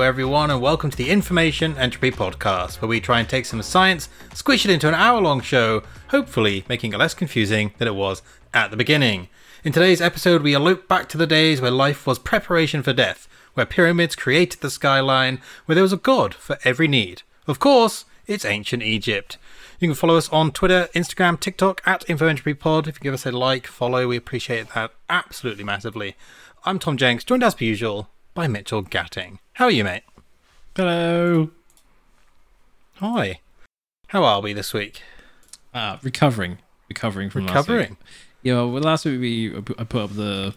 everyone, and welcome to the Information Entropy Podcast, where we try and take some science, squish it into an hour-long show, hopefully making it less confusing than it was at the beginning. In today's episode, we look back to the days where life was preparation for death, where pyramids created the skyline, where there was a god for every need. Of course, it's ancient Egypt. You can follow us on Twitter, Instagram, TikTok, at InfoEntropyPod. If you give us a like, follow, we appreciate that absolutely massively. I'm Tom Jenks, joined as per usual by Mitchell Gatting. How are you, mate? Hello. Hi. How are we this week? Recovering from last week. Yeah, well, last week I put up the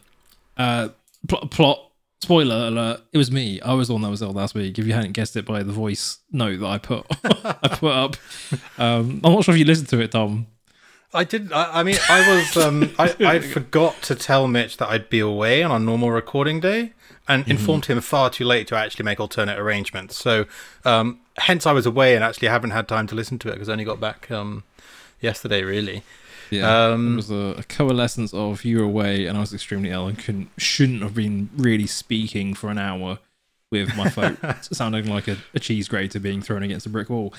plot. Spoiler alert, it was me. I was the one that was ill last week. If you hadn't guessed it by the voice note that I put up. I'm not sure if you listened to it, Tom. I did. I mean, I was. I forgot to tell Mitch that I'd be away on a normal recording day, and informed him far too late to actually make alternate arrangements. So, hence I was away and actually haven't had time to listen to it because I only got back yesterday, really. Yeah, it was a coalescence of you were away and I was extremely ill and shouldn't have been really speaking for an hour with my phone sounding like a cheese grater being thrown against a brick wall.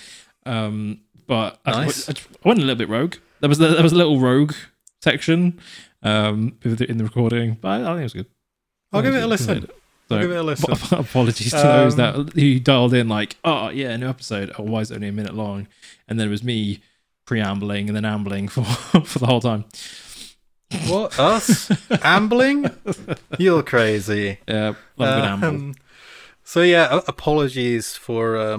But nice. I went a little bit rogue. There was a little rogue section in the recording, but I think it was good. I'll give it a listen. So, I'll give it a listen. Apologies to those that who dialed in like, oh yeah, new episode. Oh, why is it only a minute long? And then it was me preambling and then ambling for the whole time. What? Us? Ambling? You're crazy. Yeah, love a good amble. So yeah, apologies for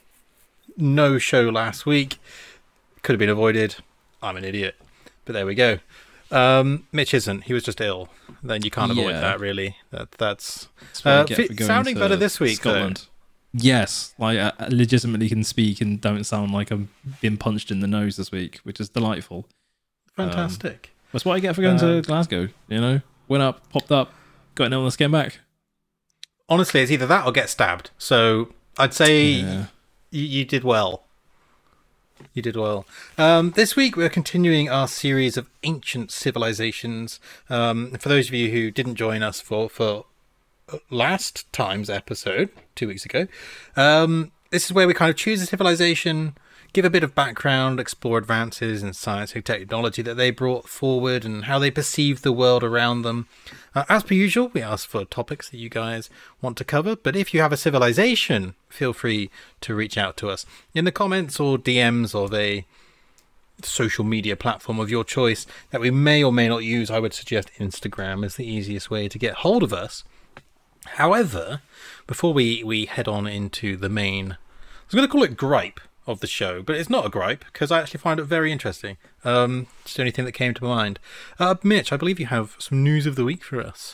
no show last week. Could have been avoided. I'm an idiot. But there we go. Mitch isn't. He was just ill. Then you can't avoid that, really. That's sounding better this week, Scotland. Though. Yes, like I legitimately can speak and don't sound like I'm being punched in the nose this week, which is delightful. Fantastic. That's what I get for going to Glasgow, you know? Went up, popped up, got an illness, came back. Honestly, it's either that or get stabbed. So I'd say you did well. You did well. This week we're continuing our series of ancient civilizations. For those of you who didn't join us for last time's episode 2 weeks ago, this is where we kind of choose a civilization, give a bit of background, explore advances in science and technology that they brought forward and how they perceive the world around them. As per usual, we ask for topics that you guys want to cover, but if you have a civilization, feel free to reach out to us in the comments or DMs of a social media platform of your choice that we may or may not use. I would suggest Instagram is the easiest way to get hold of us. However, before we head on into the main, I was going to call it gripe of the show, but it's not a gripe because I actually find it very interesting. It's the only thing that came to mind. Mitch, I believe you have some news of the week for us.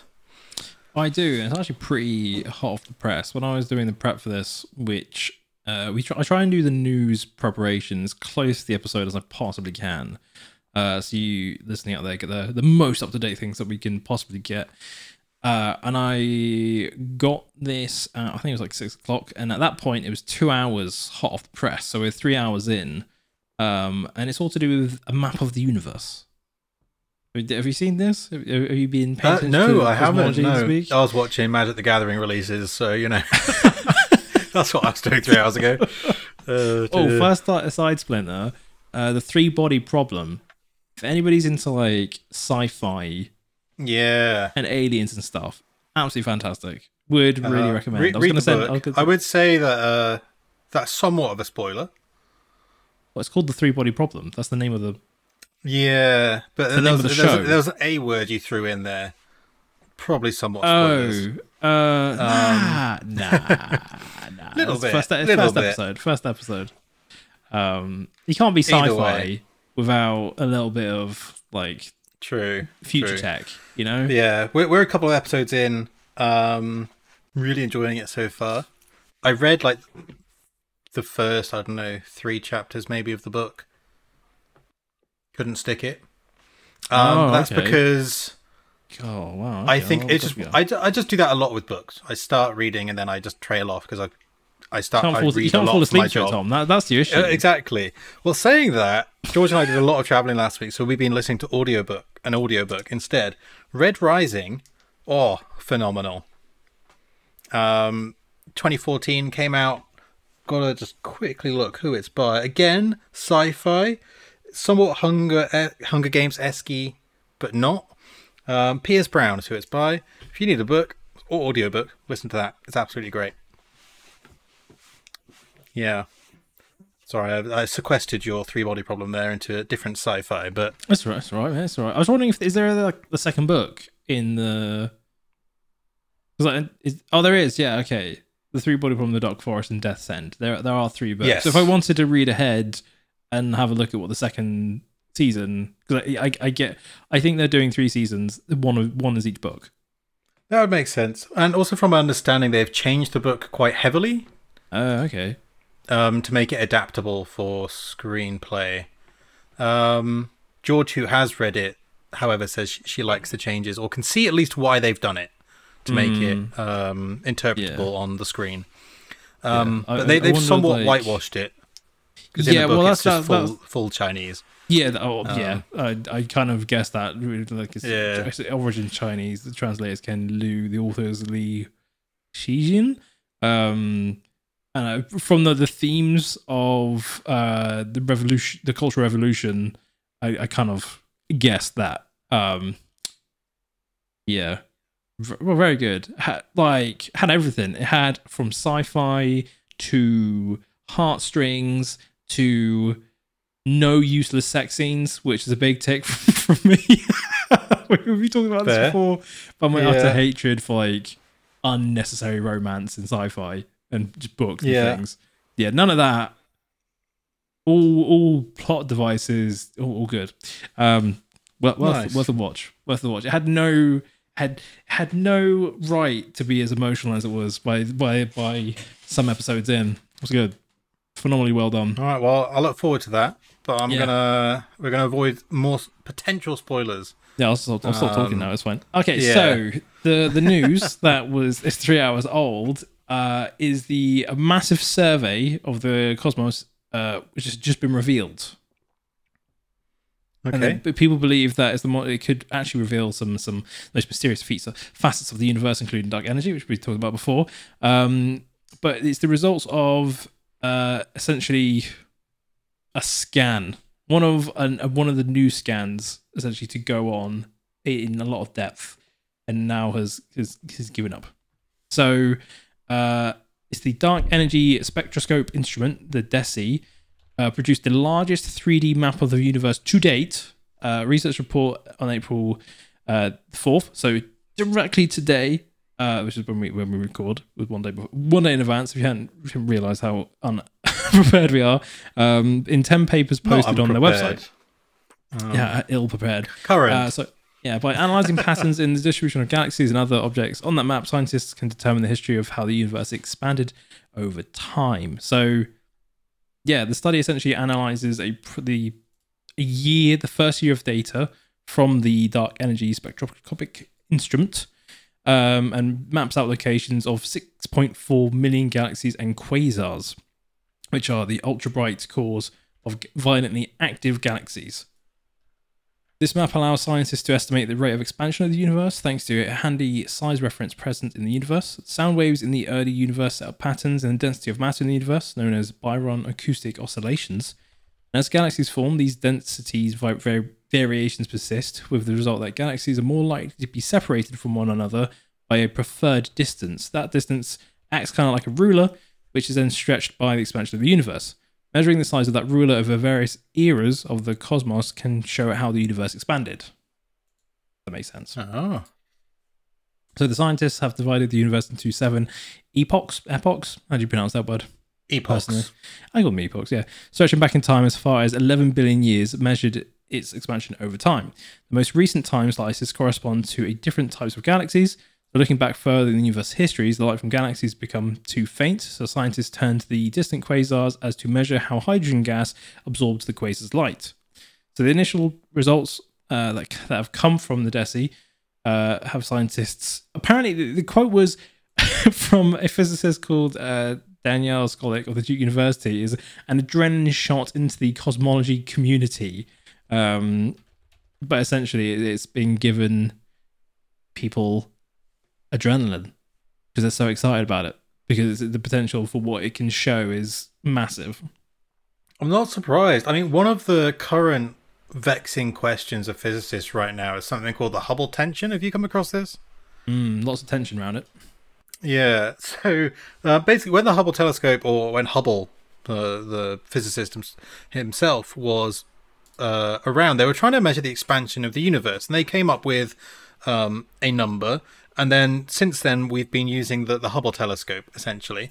I do. It's actually pretty hot off the press. When I was doing the prep for this, which I try and do the news preparations close to the episode as I possibly can. So you listening out there get the most up-to-date things that we can possibly get. And I got this, I think it was like 6 o'clock, and at that point it was 2 hours hot off the press, so we're 3 hours in, and it's all to do with a map of the universe. Have you seen this? Have you been paying attention to I haven't. No, this week? I was watching Magic the Gathering releases, so you know, that's what I was doing 3 hours ago. First side splinter, the 3-body problem. If anybody's into like sci-fi, and aliens and stuff, absolutely fantastic. Would really recommend. I would say that that's somewhat of a spoiler. Well, it's called the 3-body problem. That's the name of the. Yeah, but the name of the show. There was a word you threw in there. Probably somewhat spoilers. Nah. Little bit. First episode. You can't be sci-fi without a little bit of like. True. Future tech, you know? Yeah, we're a couple of episodes in. Really enjoying it so far. I read like the first, 3 chapters maybe of the book. Couldn't stick it. That's because I think it's just I just do that a lot with books. I start reading and then I just trail off because I read a lot for my job. Tom. That's the issue. Exactly. Well, saying that, George and I did a lot of traveling last week, so we've been listening to an audiobook instead. Red Rising, phenomenal. 2014 came out. Gotta just quickly look who it's by. Again, sci-fi, somewhat Hunger Games-esque, but not. Piers Brown is who it's by. If you need a book or audiobook, listen to that. It's absolutely great. Yeah. Sorry, I sequestered your three-body problem there into a different sci-fi, but... That's right. I was wondering is there like the second book in the... there is, yeah, okay. The three-body problem, The Dark Forest, and Death's End. There are 3 books. Yes. So if I wanted to read ahead and have a look at what the second season... Because I think they're doing 3 seasons. One is each book. That would make sense. And also from my understanding, they've changed the book quite heavily. Okay. To make it adaptable for screenplay. George, who has read it, however, says she likes the changes or can see at least why they've done it to make it interpretable on the screen. But they've somewhat whitewashed it. Because in the book, it's just full Chinese. Yeah, I kind of guessed that. Like it's origin Chinese. The translators Ken Liu, the authors Li Shijin. From the themes of the revolution, the Cultural Revolution, I kind of guessed that. Very good. Had everything. It had from sci-fi to heartstrings to no useless sex scenes, which is a big tick from me. We've talked about this before, but my utter hatred for like unnecessary romance in sci-fi and just books and things. Yeah, none of that. All plot devices, all good. Worth a watch. It had no right to be as emotional as it was by some episodes in. It was good. Phenomenally well done. All right, well, I look forward to that, but we're gonna avoid more potential spoilers. Yeah, I'll stop talking now. It's fine. Okay, so the news it's 3 hours old. Is a massive survey of the cosmos, which has just been revealed. Okay. And people believe that it could actually reveal some most mysterious facets of the universe, including dark energy, which we talked about before. But it's the results of essentially a scan, one of the new scans, essentially to go on in a lot of depth, and now has given up. So. It's the Dark Energy Spectroscope instrument, the DESI, produced the largest 3D map of the universe to date. Research report on April 4th, so directly today, which is when we record, with one day in advance. If you hadn't realised how unprepared we are, in 10 papers posted on their website. Ill prepared. Current. By analysing patterns in the distribution of galaxies and other objects on that map, scientists can determine the history of how the universe expanded over time. So, the study essentially analyses the first year of data from the Dark Energy Spectroscopic instrument, and maps out locations of 6.4 million galaxies and quasars, which are the ultra-bright cores of violently active galaxies. This map allows scientists to estimate the rate of expansion of the universe thanks to a handy size reference present in the universe. Sound waves in the early universe set up patterns in the density of matter in the universe, known as Byron acoustic oscillations. And as galaxies form, these densities variations persist, with the result that galaxies are more likely to be separated from one another by a preferred distance. That distance acts kind of like a ruler, which is then stretched by the expansion of the universe. Measuring the size of that ruler over various eras of the cosmos can show how the universe expanded. That makes sense. Oh. So the scientists have divided the universe into 7 epochs. How do you pronounce that word? Epochs. Personally, I call them epochs, yeah. Stretching back in time as far as 11 billion years, measured its expansion over time. The most recent time slices correspond to different types of galaxies. So looking back further in the universe histories, the light from galaxies become too faint, so scientists turn to the distant quasars as to measure how hydrogen gas absorbs the quasar's light. So the initial results that have come from the DESI have scientists... Apparently, the quote was from a physicist called Danielle Skolik of the Duke University, is an adrenaline shot into the cosmology community. But essentially, it's been given people adrenaline because they're so excited about it. because the potential for what it can show is massive. I'm not surprised. I mean, one of the current vexing questions of physicists right now is something called the Hubble tension. Have you come across this? Lots of tension around it. Yeah. So basically, when the Hubble telescope, or when Hubble, the physicist himself, was around, they were trying to measure the expansion of the universe, and they came up with a number. And then since then, we've been using the Hubble telescope, essentially.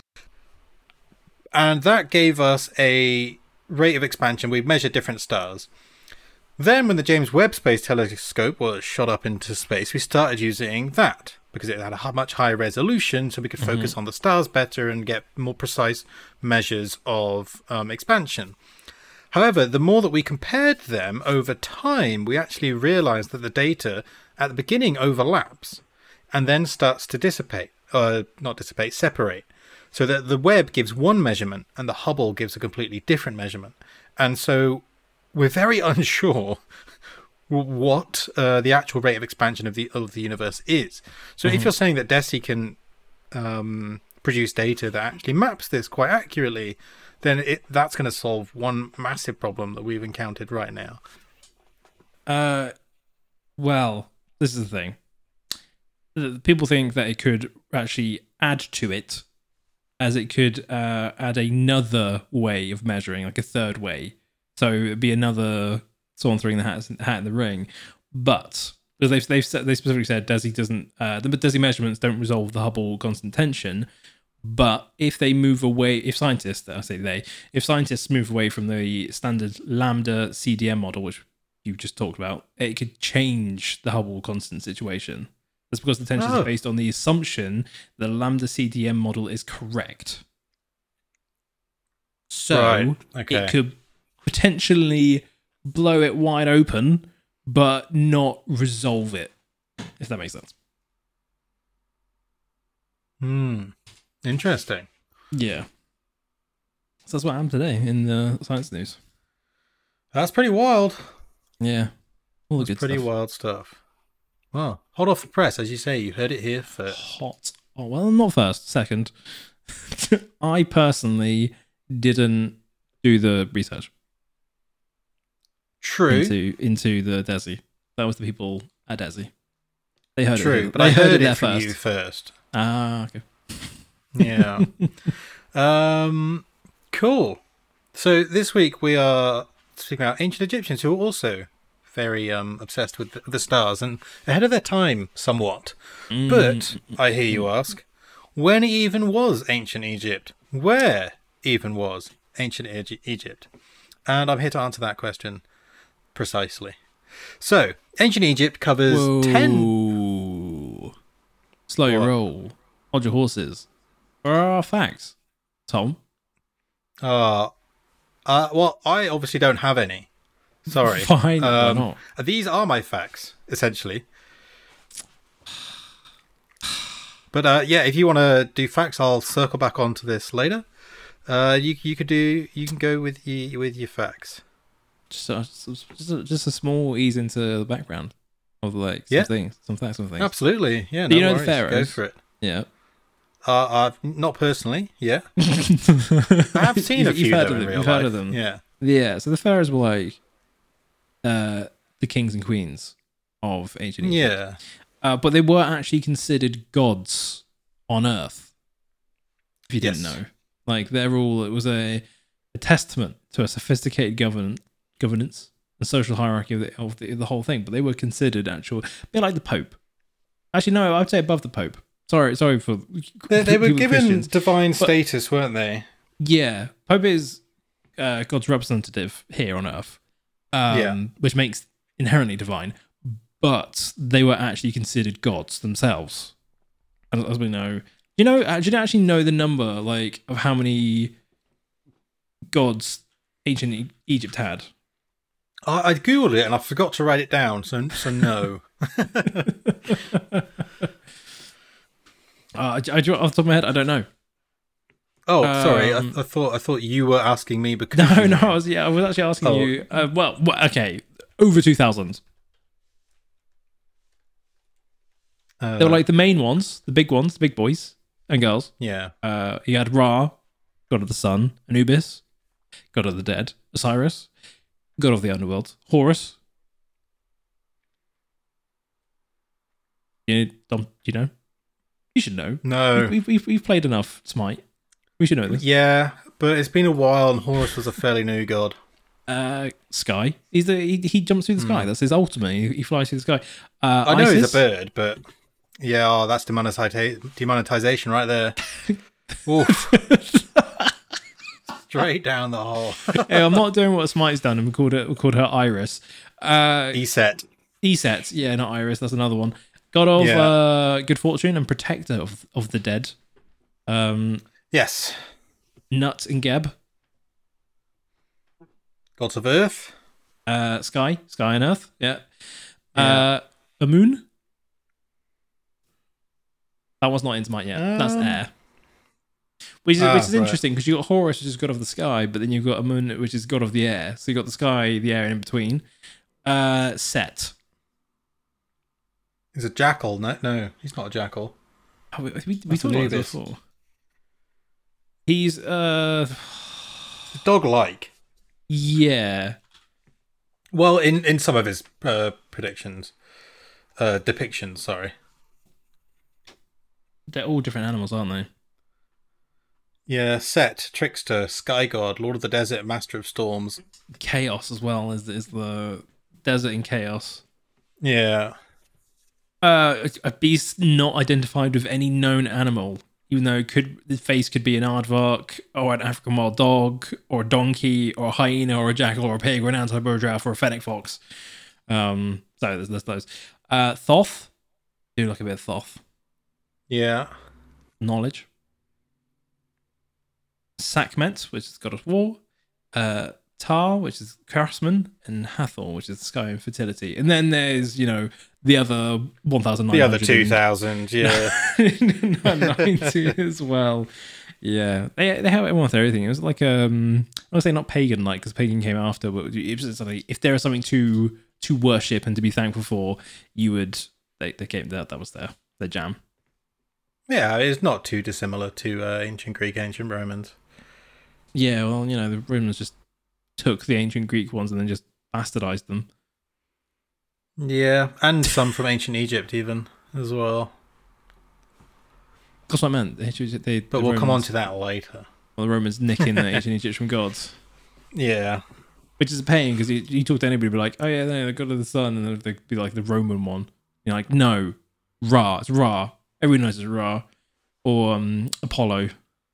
And that gave us a rate of expansion. We've measured different stars. Then when the James Webb Space Telescope was shot up into space, we started using that because it had a much higher resolution, so we could focus on the stars better and get more precise measures of expansion. However, the more that we compared them over time, we actually realized that the data at the beginning overlaps and then starts to separate. So that the Webb gives one measurement and the Hubble gives a completely different measurement. And so we're very unsure what the actual rate of expansion of the universe is. So if you're saying that DESI can produce data that actually maps this quite accurately, then that's going to solve one massive problem that we've encountered right now. Well, this is the thing. People think that it could actually add to it, as it could add another way of measuring, like a third way. So it'd be another someone throwing the hat in the ring. But they specifically said DESI doesn't. The DESI measurements don't resolve the Hubble constant tension. But if they move away, if scientists move away from the standard lambda CDM model, which you just talked about, it could change the Hubble constant situation. That's because the tension is based on the assumption the lambda CDM model is correct. So it could potentially blow it wide open, but not resolve it, if that makes sense. Interesting. Yeah. So that's what happened today in the science news. That's pretty wild. Yeah. All the good pretty stuff. Wild stuff. Well, hot off the press, as you say. You heard it here first. Hot. Oh, well, not first. Second. I personally didn't do the research. True. Into the DESI. That was the people at DESI. They heard it. True, but I heard it from you first. Ah, okay. Yeah. Cool. So this week we are speaking about ancient Egyptians who are also very obsessed with the stars and ahead of their time somewhat. But I hear you ask, when even was ancient Egypt? Where even was ancient Egypt? And I'm here to answer that question precisely. So, ancient Egypt covers 10... Slow your roll. Hold your horses. Where are our facts, Tom? Well, I obviously don't have any. Sorry. Fine, why not? These are my facts, essentially. But yeah, if you want to do facts, I'll circle back onto this later. You can go with your facts. Just a small ease into the background of some facts. Absolutely, yeah. No, you know worries. The pharaohs. Go for it. Yeah. Not personally. Yeah. I have seen a few. You've heard of them. Yeah. Yeah. So the pharaohs were like the kings and queens of ancient Egypt. Yeah. But they were actually considered gods on Earth. If you didn't know, like it was a testament to a sophisticated governance and social hierarchy of the whole thing. But they were considered a bit like the Pope. Actually, no, I'd say above the Pope. Sorry for... They were given divine status, weren't they? Yeah. Pope is God's representative here on Earth, which makes inherently divine, but they were actually considered gods themselves, as we know. Do you actually know the number, of how many gods ancient Egypt had? I googled it and I forgot to write it down, so no. Off the top of my head, I don't know. Oh, sorry. I thought you were asking me because no. I was actually asking you. Well, okay, over 2,000. They were like the main ones, the big boys. and girls. Yeah. You had Ra, god of the sun, Anubis, god of the dead, Osiris, god of the underworld, Horus. You know? You should know. No. We've played enough Smite. We should know this. Yeah, but it's been a while, and Horus was a fairly new god. Sky. He jumps through the sky. That's his ultimate. He flies through the sky. I know Isis, he's a bird, but yeah, that's demonetization right there. Oof. Straight down the hole. Hey, I'm not doing what Smite's done, and we called her Iris. Eset. Eset, yeah, not Iris. That's another one. God of good fortune and protector of the dead. Yes. Nut and Geb. Gods of Earth. Sky and Earth. Yeah. Amun. That was not in Smite yet. That's air. Which is interesting because you got Horus, which is god of the sky, but then you've got Amun, which is god of the air. So you got the sky, the air, and in between. Set. He's a jackal. No, he's not a jackal. Oh, we talked about this before. He's dog-like. Yeah. Well, in some of his depictions, sorry. They're all different animals, aren't they? Yeah, Set, Trickster, Sky God, Lord of the Desert, Master of Storms. Chaos as well is the desert in chaos. Yeah. A beast not identified with any known animal, even though the face could be an aardvark, or an African wild dog, or a donkey, or a hyena, or a jackal, or a pig, or an antelope giraffe, or a fennec fox. So there's those. Thoth. Do like a bit of Thoth. Yeah. Knowledge. Sekhmet, which is god of war. Tar, which is craftsman, and Hathor, which is the sky and fertility. And then there's, the other 1,900. The other 2,000, yeah. 90 as well. Yeah. They have everyone with everything. It was like, I would say not pagan-like, because pagan came after, but it was like, if there is something to worship and to be thankful for, they came, that was their jam. Yeah, it's not too dissimilar to ancient Greek, ancient Romans. Yeah, well, the Romans just took the ancient Greek ones and then just bastardized them. Yeah, and some from ancient Egypt even as well. That's what I meant. But we'll come on to that later. Well, the Romans nicking the ancient Egyptian gods. Yeah. Which is a pain, because you talk to anybody, be like, oh yeah, they're the god of the sun, and they'd be like the Roman one. You're like, no, Ra. It's Ra. Everyone knows it's Ra. Or Apollo.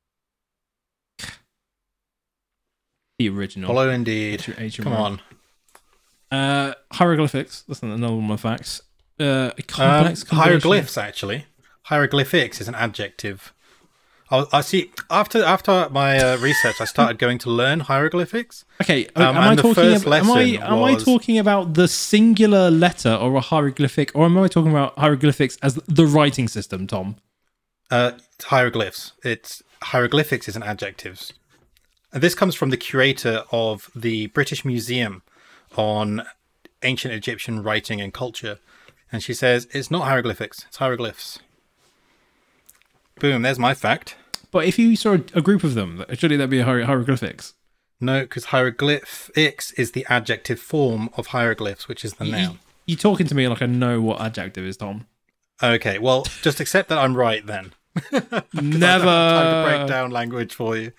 The original. Apollo indeed. Come on. Hieroglyphics. That's another one of my facts. Complex hieroglyphs, actually. Hieroglyphics is an adjective. I see. After my research, I started going to learn hieroglyphics. Okay, am I talking about the singular letter or a hieroglyphic, or am I talking about hieroglyphics as the writing system, Tom? Hieroglyphs. Hieroglyphics is an adjective. And this comes from the curator of the British Museum on ancient Egyptian writing and culture. And she says, it's not hieroglyphics, it's hieroglyphs. Boom, there's my fact. But if you saw a group of them, surely that'd be hieroglyphics. No, because hieroglyphics is the adjective form of hieroglyphs, which is the noun. You're talking to me like I know what adjective is, Tom. Okay, well, just accept that I'm right then. Never. I don't have time to break down language for you.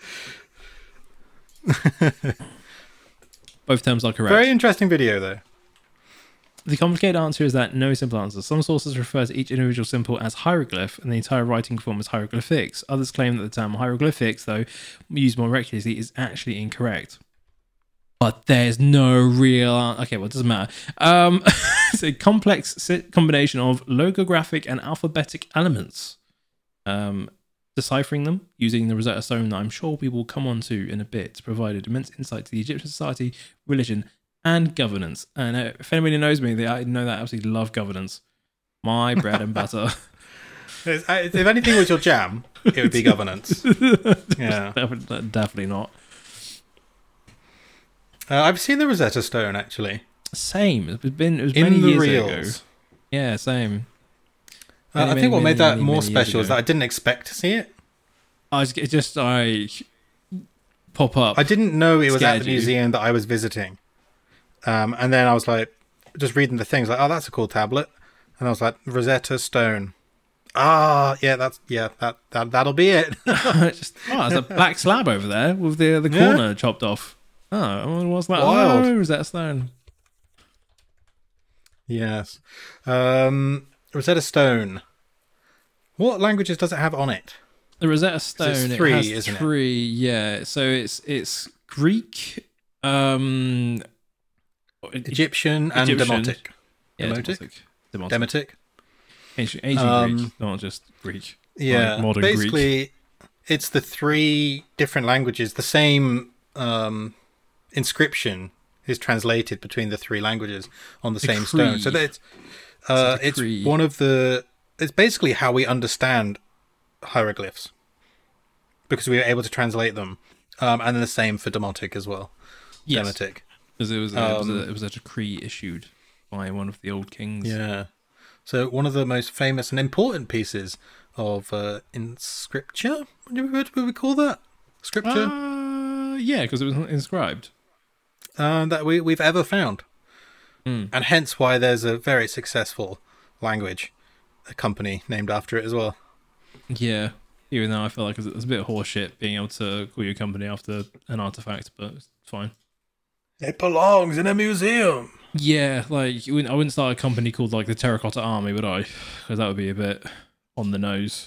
Both terms are correct. Very interesting video, though. The complicated answer is that no simple answer. Some sources refer to each individual symbol as hieroglyph and the entire writing form as hieroglyphics. Others claim that the term hieroglyphics, though used more regularly, is actually incorrect. But there's no real... Okay, well, it doesn't matter. It's a complex combination of logographic and alphabetic elements. Deciphering them using the Rosetta Stone that I'm sure we will come on to in a bit provided immense insight to the Egyptian society, religion, and governance. And if anybody knows me, I know that I absolutely love governance. My bread and butter. If anything was your jam, it would be governance. Yeah, definitely not. I've seen the Rosetta Stone actually. Same. It was many years ago. reels. Yeah, same. I think what made that more many years special is ago. that I didn't expect to see it. It just like pop up. I didn't know it was at Scared the you. museum that I was visiting. And then I was like, just reading the things, like, oh, that's a cool tablet. And I was like, Rosetta Stone. That'll be it. There's a black slab over there with the corner chopped off. Oh, what's that? Wild. Oh, Rosetta Stone. Yes. Rosetta Stone. What languages does it have on it? The Rosetta Stone. It's three, it has isn't it? three. Yeah. So it's Greek, Egyptian and Egyptian. Demotic. Yeah, Demotic? Demotic. Demotic. Ancient Greek, not just Greek. Yeah. Like modern Greek. Basically, it's the three different languages. The same inscription is translated between the three languages on the same stone. So that it's one of the. It's basically how we understand hieroglyphs, because we were able to translate them, and then the same for Demotic as well. Yes. Demotic. Because it was a decree issued by one of the old kings. Yeah. So one of the most famous and important pieces of in scripture. What would we call that? Scripture. Yeah, because it was inscribed. That we've ever found, Mm. and hence why there's a very successful language, a company named after it as well. Yeah, even though I feel like it's a bit of horseshit being able to call your company after an artifact, but it's fine. It belongs in a museum. Yeah, like I wouldn't start a company called like the Terracotta Army, would I? Because that would be a bit on the nose.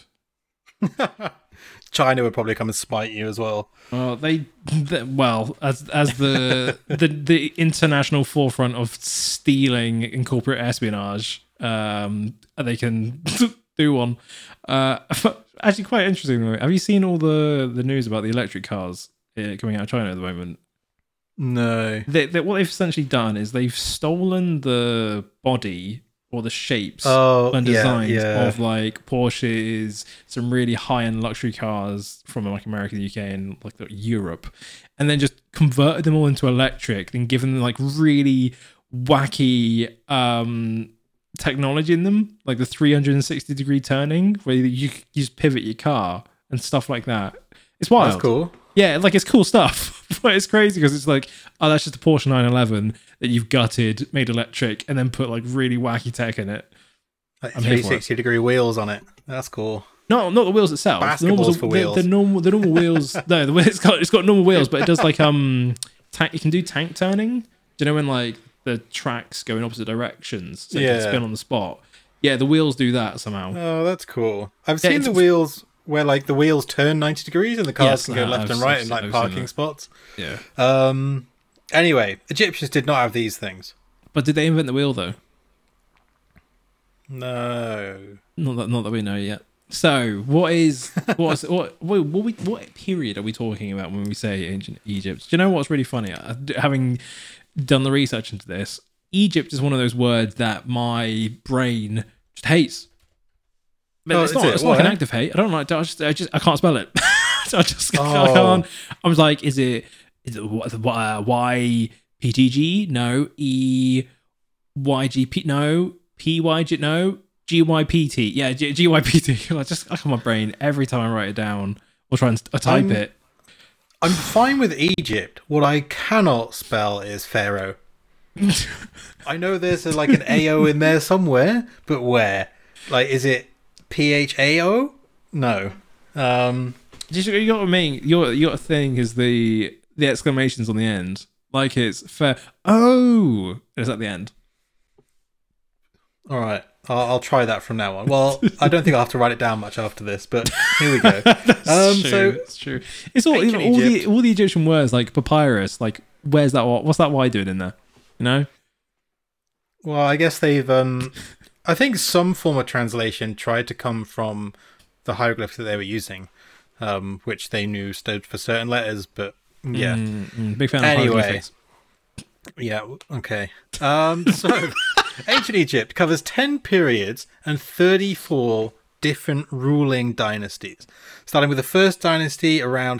China would probably come and spite you as well. Well, as the international forefront of stealing and corporate espionage, they can do one. Actually, quite interesting. Have you seen all the news about the electric cars coming out of China at the moment? No. What they've essentially done is they've stolen the body or the shapes yeah, and designs yeah. of like Porsches, some really high-end luxury cars from like America, the UK, and like Europe, and then just converted them all into electric, then given them like really wacky technology in them, like the 360-degree turning, where you just pivot your car and stuff like that. It's wild. That's cool. Yeah, like it's cool stuff, but it's crazy because it's like, oh, that's just a Porsche 911 that you've gutted, made electric, and then put like really wacky tech in it. Like 360-degree wheels on it. That's cool. No, not the wheels itself. Basketballs for wheels. The normal wheels. No, it's got normal wheels, but it does like tank. You can do tank turning. Do you know when like the tracks go in opposite directions, so you can spin on the spot? Yeah, the wheels do that somehow. Oh, that's cool. I've seen the wheels where like the wheels turn 90 degrees and the cars can go left and right in like parking spots. Yeah. Anyway, Egyptians did not have these things. But did they invent the wheel though? No. Not that we know yet. So, what period are we talking about when we say ancient Egypt? Do you know what's really funny? Having done the research into this, Egypt is one of those words that my brain just hates. But it's not like an active hate. I don't like. I can't spell it. I can't. I was like, is it YPTG? No. EYGP? No. PYG? No. GYPT? Yeah, GYPT. I come my brain every time I write it down or try and type it. I'm fine with Egypt. What I cannot spell is Pharaoh. I know there's like an AO in there somewhere, but where? Like, is it PHAO? No. You got what I mean. Your thing is the exclamations on the end, like it's fair. Oh, it's at the end. All right, I'll try that from now on. Well, I don't think I'll have to write it down much after this, but here we go. That's true. It's all the Egyptian words like papyrus. Like, where's that? What's that Y doing in there? You know. Well, I guess they've. I think some form of translation tried to come from the hieroglyphs that they were using, which they knew stood for certain letters. But yeah, big fan of hieroglyphics. Yeah. Okay. So. Ancient Egypt covers 10 periods and 34 different ruling dynasties, starting with the first dynasty around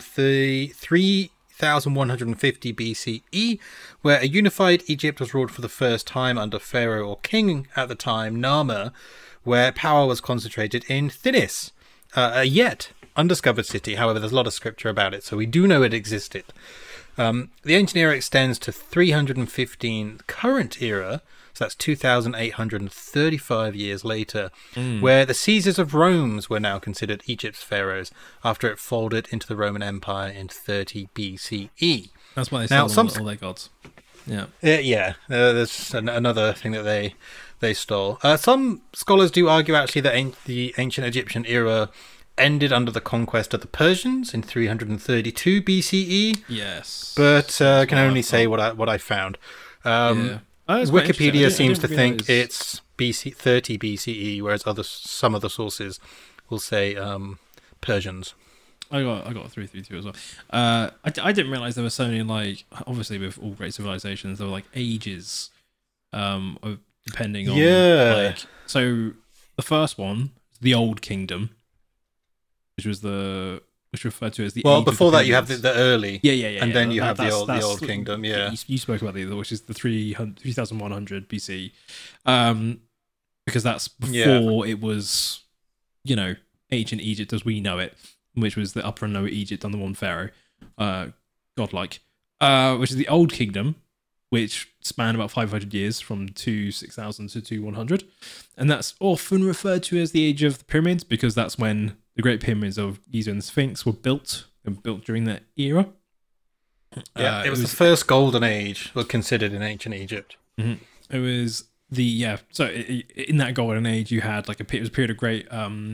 3150 BCE, where a unified Egypt was ruled for the first time under pharaoh or king at the time, Narmer, where power was concentrated in Thinis, a yet undiscovered city. However, there's a lot of scripture about it, so we do know it existed. The ancient era extends to 315 current era, so that's 2,835 years later, where the Caesars of Rome were now considered Egypt's pharaohs after it folded into the Roman Empire in 30 BCE. That's why they stole all their gods. Yeah. There's another thing that they stole. Some scholars do argue actually that the ancient Egyptian era ended under the conquest of the Persians in 332 BCE. Yes. But I can only say what I found. Wikipedia seems to think it's 30 BCE, whereas some other sources will say Persians. I got 332 as well. I didn't realize there were so many, like, obviously with all great civilizations there were like ages of depending on like, so the first one, the Old Kingdom, which referred to as the age before of the that you have the early and then you have the old kingdom. You spoke about the other, which is the 3100 BC, because that's before it was, ancient Egypt as we know it, which was the Upper and Lower Egypt under one pharaoh, godlike, which is the Old Kingdom, which spanned about 500 years from 6000 to 2100, and that's often referred to as the Age of the Pyramids because that's when the Great Pyramids of Giza and the Sphinx were built during that era. It was the first golden age was considered in ancient Egypt. Mm-hmm. It was so in that golden age you had it was a period of great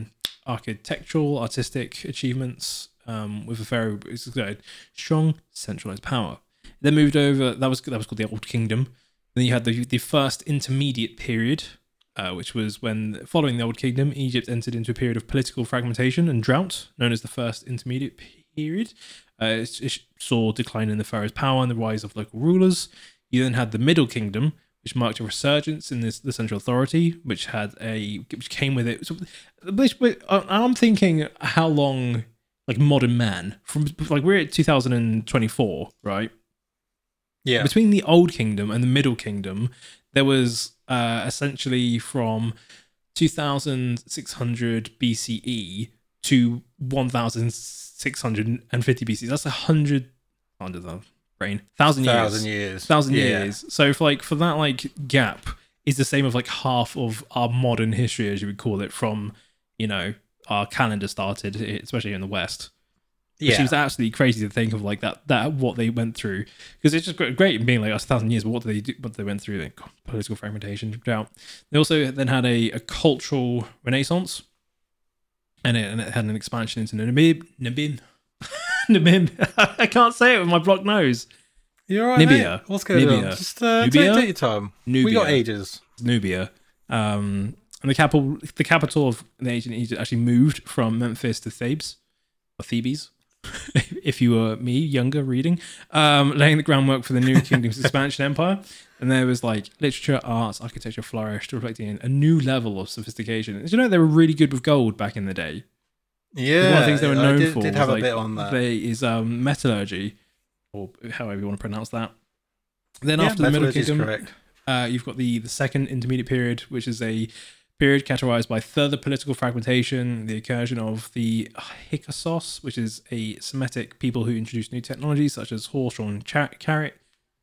artistic achievements with a very strong centralized power. Then moved over, that was called the Old Kingdom. Then you had the first intermediate period, which was when, following the Old Kingdom, Egypt entered into a period of political fragmentation and drought, known as the First Intermediate Period. It saw decline in the pharaoh's power and the rise of local rulers. You then had the Middle Kingdom, which marked a resurgence in the central authority, which came with it. So, I'm thinking, how long, modern man, from we're at 2024, right? Yeah. Between the Old Kingdom and the Middle Kingdom, there was essentially from 2600 BCE to 1650 BCE. That's 1,000 years. 1,000 years. So for that gap is the same of half of our modern history, as you would call it, from our calendar started, especially in the West. Which seems absolutely crazy to think of that what they went through, because it's just great in being 1,000 years, but what did they do? What they went through, political fragmentation, drought. They also then had a cultural renaissance, and it had an expansion into Namib. I can't say it with my blocked nose. You're right, Nubia. Mate. What's going on? Just take your time. Nubia. We got ages. Nubia. And the capital of the ancient Egypt actually moved from Memphis to Thebes, or Thebes. If you were me, younger, reading, laying the groundwork for the new kingdom's expansion empire. And there was literature, arts, architecture flourished, reflecting a new level of sophistication. Did you know they were really good with gold back in the day? Yeah, one of the things they were known for did have a bit on that. Is metallurgy, or however you want to pronounce that. Then after the Middle Kingdom, correct. You've got the second intermediate period, which is a period characterized by further political fragmentation, the incursion of the Hyksos, which is a Semitic people who introduced new technologies such as horse-drawn chariots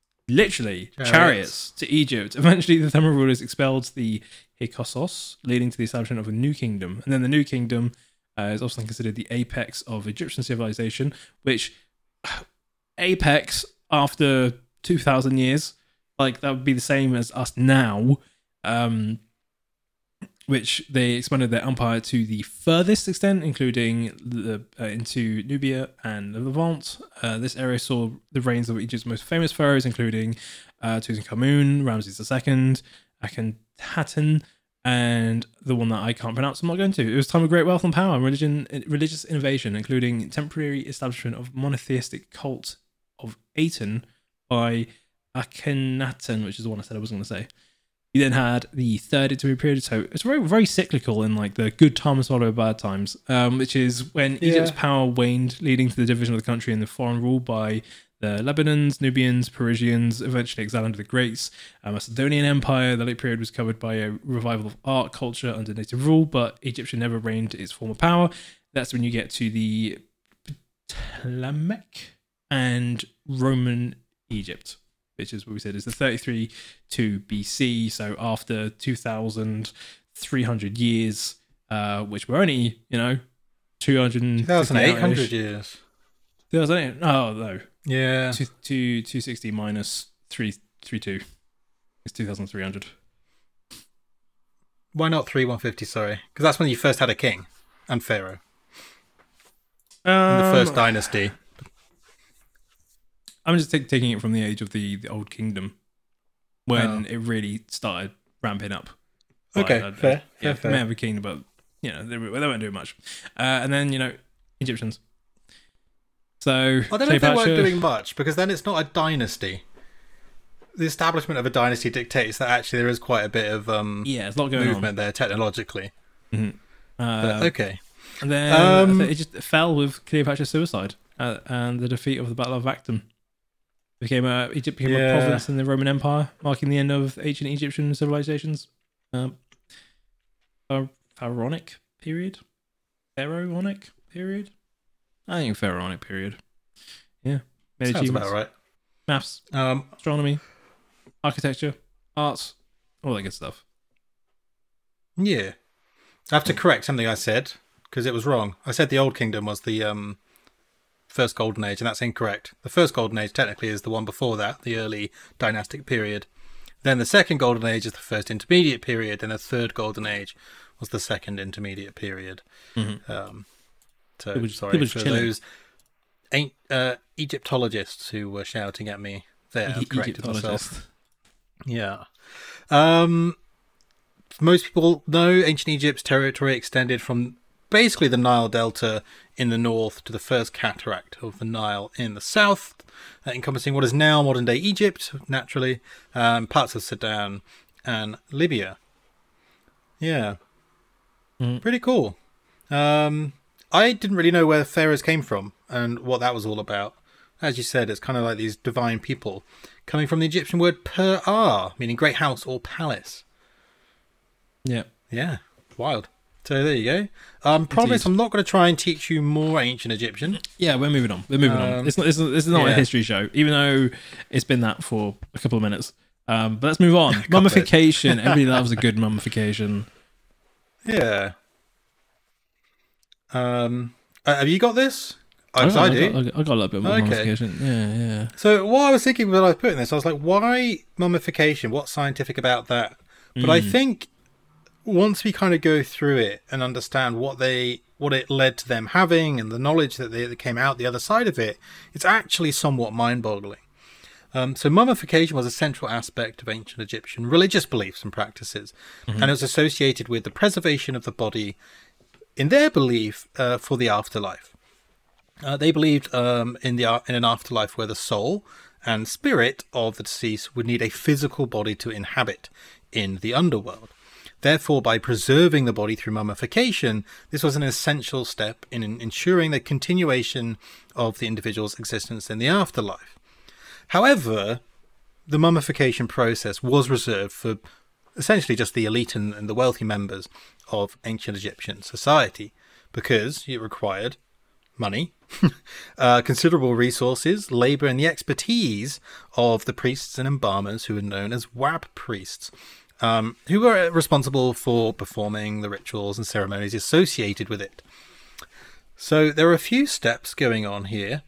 to Egypt. Eventually, the Thumra rulers expelled the Hyksos, leading to the establishment of a new kingdom. And then the new kingdom is often considered the apex of Egyptian civilization, which apex after 2,000 years, that would be the same as us now. Which they expanded their empire to the furthest extent, including into Nubia and the Levant. This area saw the reigns of Egypt's most famous pharaohs, including Tutankhamun, Ramses II, Akhenaten, and the one that I can't pronounce, I'm not going to. It was a time of great wealth and power and religious innovation, including temporary establishment of monotheistic cult of Aten by Akhenaten, which is the one I said I wasn't going to say. You then had the third intermediate period, so it's very, very cyclical in the good times followed by bad times, which is when Egypt's power waned, leading to the division of the country and the foreign rule by the Lebanons, Nubians, Parisians, eventually Alexander the Great's Macedonian Empire. The late period was covered by a revival of art, culture under native rule, but Egypt never reigned its former power. That's when you get to the Ptolemaic and Roman Egypt, which is what we said is the 33 to BC. So after 2,300 years, which were only, 2,800 years. 2008? Oh, no. Yeah. 260 minus 332 is 2,300. Why not 150? Sorry, because that's when you first had a king and pharaoh in the first dynasty. I'm just taking it from the age of the Old Kingdom when it really started ramping up. Okay, fair. May have a kingdom, but they weren't doing much. And then Egyptians. So I don't know if they weren't doing much, because then it's not a dynasty. The establishment of a dynasty dictates that actually there is quite a bit of it's a lot going movement there technologically. Mm-hmm. Okay. And then it just fell with Cleopatra's suicide and the defeat of the Battle of Actium. Egypt became a province in the Roman Empire, marking the end of ancient Egyptian civilizations. Pharaonic period? Pharaonic period? I think Pharaonic period. Yeah. Sounds about right. Maths, astronomy, architecture, arts, all that good stuff. Yeah. I have to correct something I said, because it was wrong. I said the Old Kingdom was the first golden age, and that's incorrect. The first golden age technically is the one before that, the early dynastic period. Then the second golden age is the first intermediate period, and the third golden age was the second intermediate period. Mm-hmm. Sorry for those Egyptologists who were shouting at me there. I've corrected myself. Yeah. Most people know ancient Egypt's territory extended from basically the Nile Delta in the north to the first cataract of the Nile in the south, encompassing what is now modern-day Egypt, naturally, parts of Sudan and Libya. Yeah. Pretty cool. I didn't really know where pharaohs came from and what that was all about. As you said, it's kind of like these divine people coming from the Egyptian word per-ar, meaning great house or palace. Yeah. Yeah. Wild. So there you go. Promise I'm not going to try and teach you more ancient Egyptian. Yeah, we're moving on. It's not a history show, even though it's been that for a couple of minutes. But let's move on. Mummification. Everybody loves a good mummification. Yeah. Have you got this? I do. I got a little bit more mummification. Yeah. So what I was thinking when I was putting this, I was like, why mummification? What's scientific about that? But I think once we kind of go through it and understand what it led to them having and the knowledge that came out the other side of it, it's actually somewhat mind-boggling. So mummification was a central aspect of ancient Egyptian religious beliefs and practices, and it was associated with the preservation of the body in their belief for the afterlife. They believed in an afterlife where the soul and spirit of the deceased would need a physical body to inhabit in the underworld. Therefore, by preserving the body through mummification, this was an essential step in ensuring the continuation of the individual's existence in the afterlife. However, the mummification process was reserved for essentially just the elite and the wealthy members of ancient Egyptian society, because it required money, considerable resources, labour, and the expertise of the priests and embalmers who were known as Wab priests, who were responsible for performing the rituals and ceremonies associated with it. So there are a few steps going on here.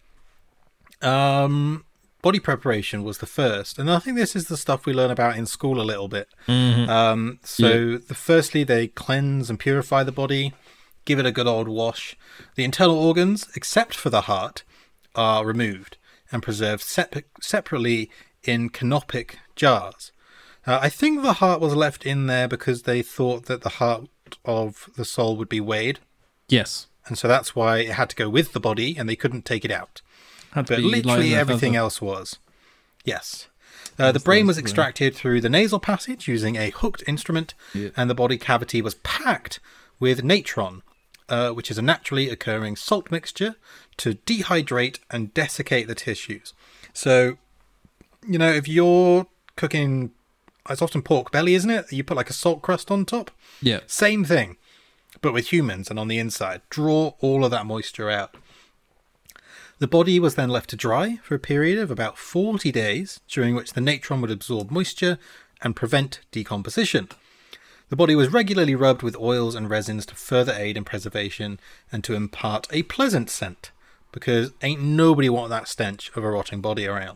Body preparation was the first, and I think this is the stuff we learn about in school a little bit. Firstly, they cleanse and purify the body, give it a good old wash. The internal organs, except for the heart, are removed and preserved separately in canopic jars. I think the heart was left in there because they thought that the heart of the soul would be weighed. Yes. And so that's why it had to go with the body and they couldn't take it out. But literally everything else was. Yes. The brain was extracted through the nasal passage using a hooked instrument, and the body cavity was packed with natron, which is a naturally occurring salt mixture to dehydrate and desiccate the tissues. So, if you're cooking, it's often pork belly, isn't it? You put like a salt crust on top. Yeah. Same thing, but with humans and on the inside. Draw all of that moisture out. The body was then left to dry for a period of about 40 days, during which the natron would absorb moisture and prevent decomposition. The body was regularly rubbed with oils and resins to further aid in preservation and to impart a pleasant scent, because ain't nobody want that stench of a rotting body around.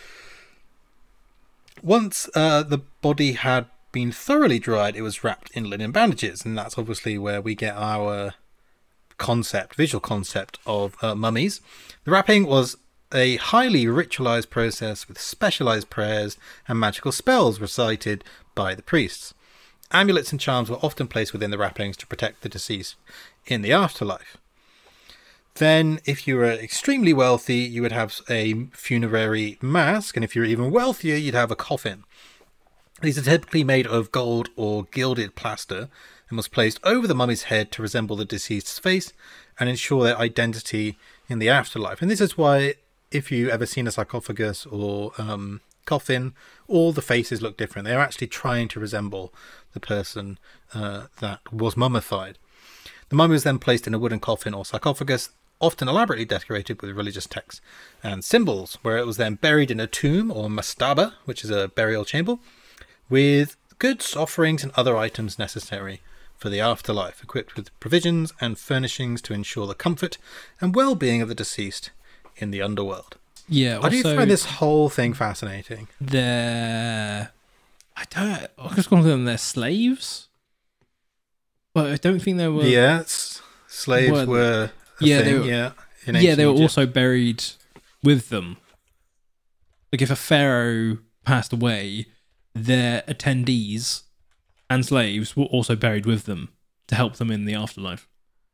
Once the body had been thoroughly dried, it was wrapped in linen bandages, and that's obviously where we get our visual concept of mummies. The wrapping was a highly ritualized process with specialized prayers and magical spells recited by the priests. Amulets and charms were often placed within the wrappings to protect the deceased in the afterlife. Then, if you were extremely wealthy, you would have a funerary mask, and if you're even wealthier, you'd have a coffin. These are typically made of gold or gilded plaster and was placed over the mummy's head to resemble the deceased's face and ensure their identity in the afterlife. And this is why, if you ever seen a sarcophagus or coffin, all the faces look different. They're actually trying to resemble the person that was mummified. The mummy was then placed in a wooden coffin or sarcophagus, often elaborately decorated with religious texts and symbols, where it was then buried in a tomb or mastaba, which is a burial chamber, with goods, offerings, and other items necessary for the afterlife, equipped with provisions and furnishings to ensure the comfort and well-being of the deceased in the underworld. Yeah, I do find this whole thing fascinating. I just call them their slaves. Well, I don't think they were. Yeah, slaves were. They were also buried with them. Like if a pharaoh passed away, their attendees and slaves were also buried with them to help them in the afterlife.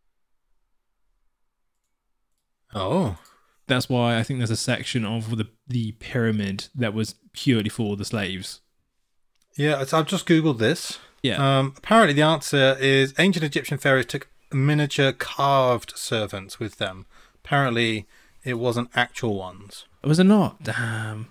Oh. That's why I think there's a section of the pyramid that was purely for the slaves. Yeah, I've just Googled this. Yeah. Apparently the answer is ancient Egyptian pharaohs took miniature carved servants with them. Apparently it wasn't actual ones. Was it not? Damn.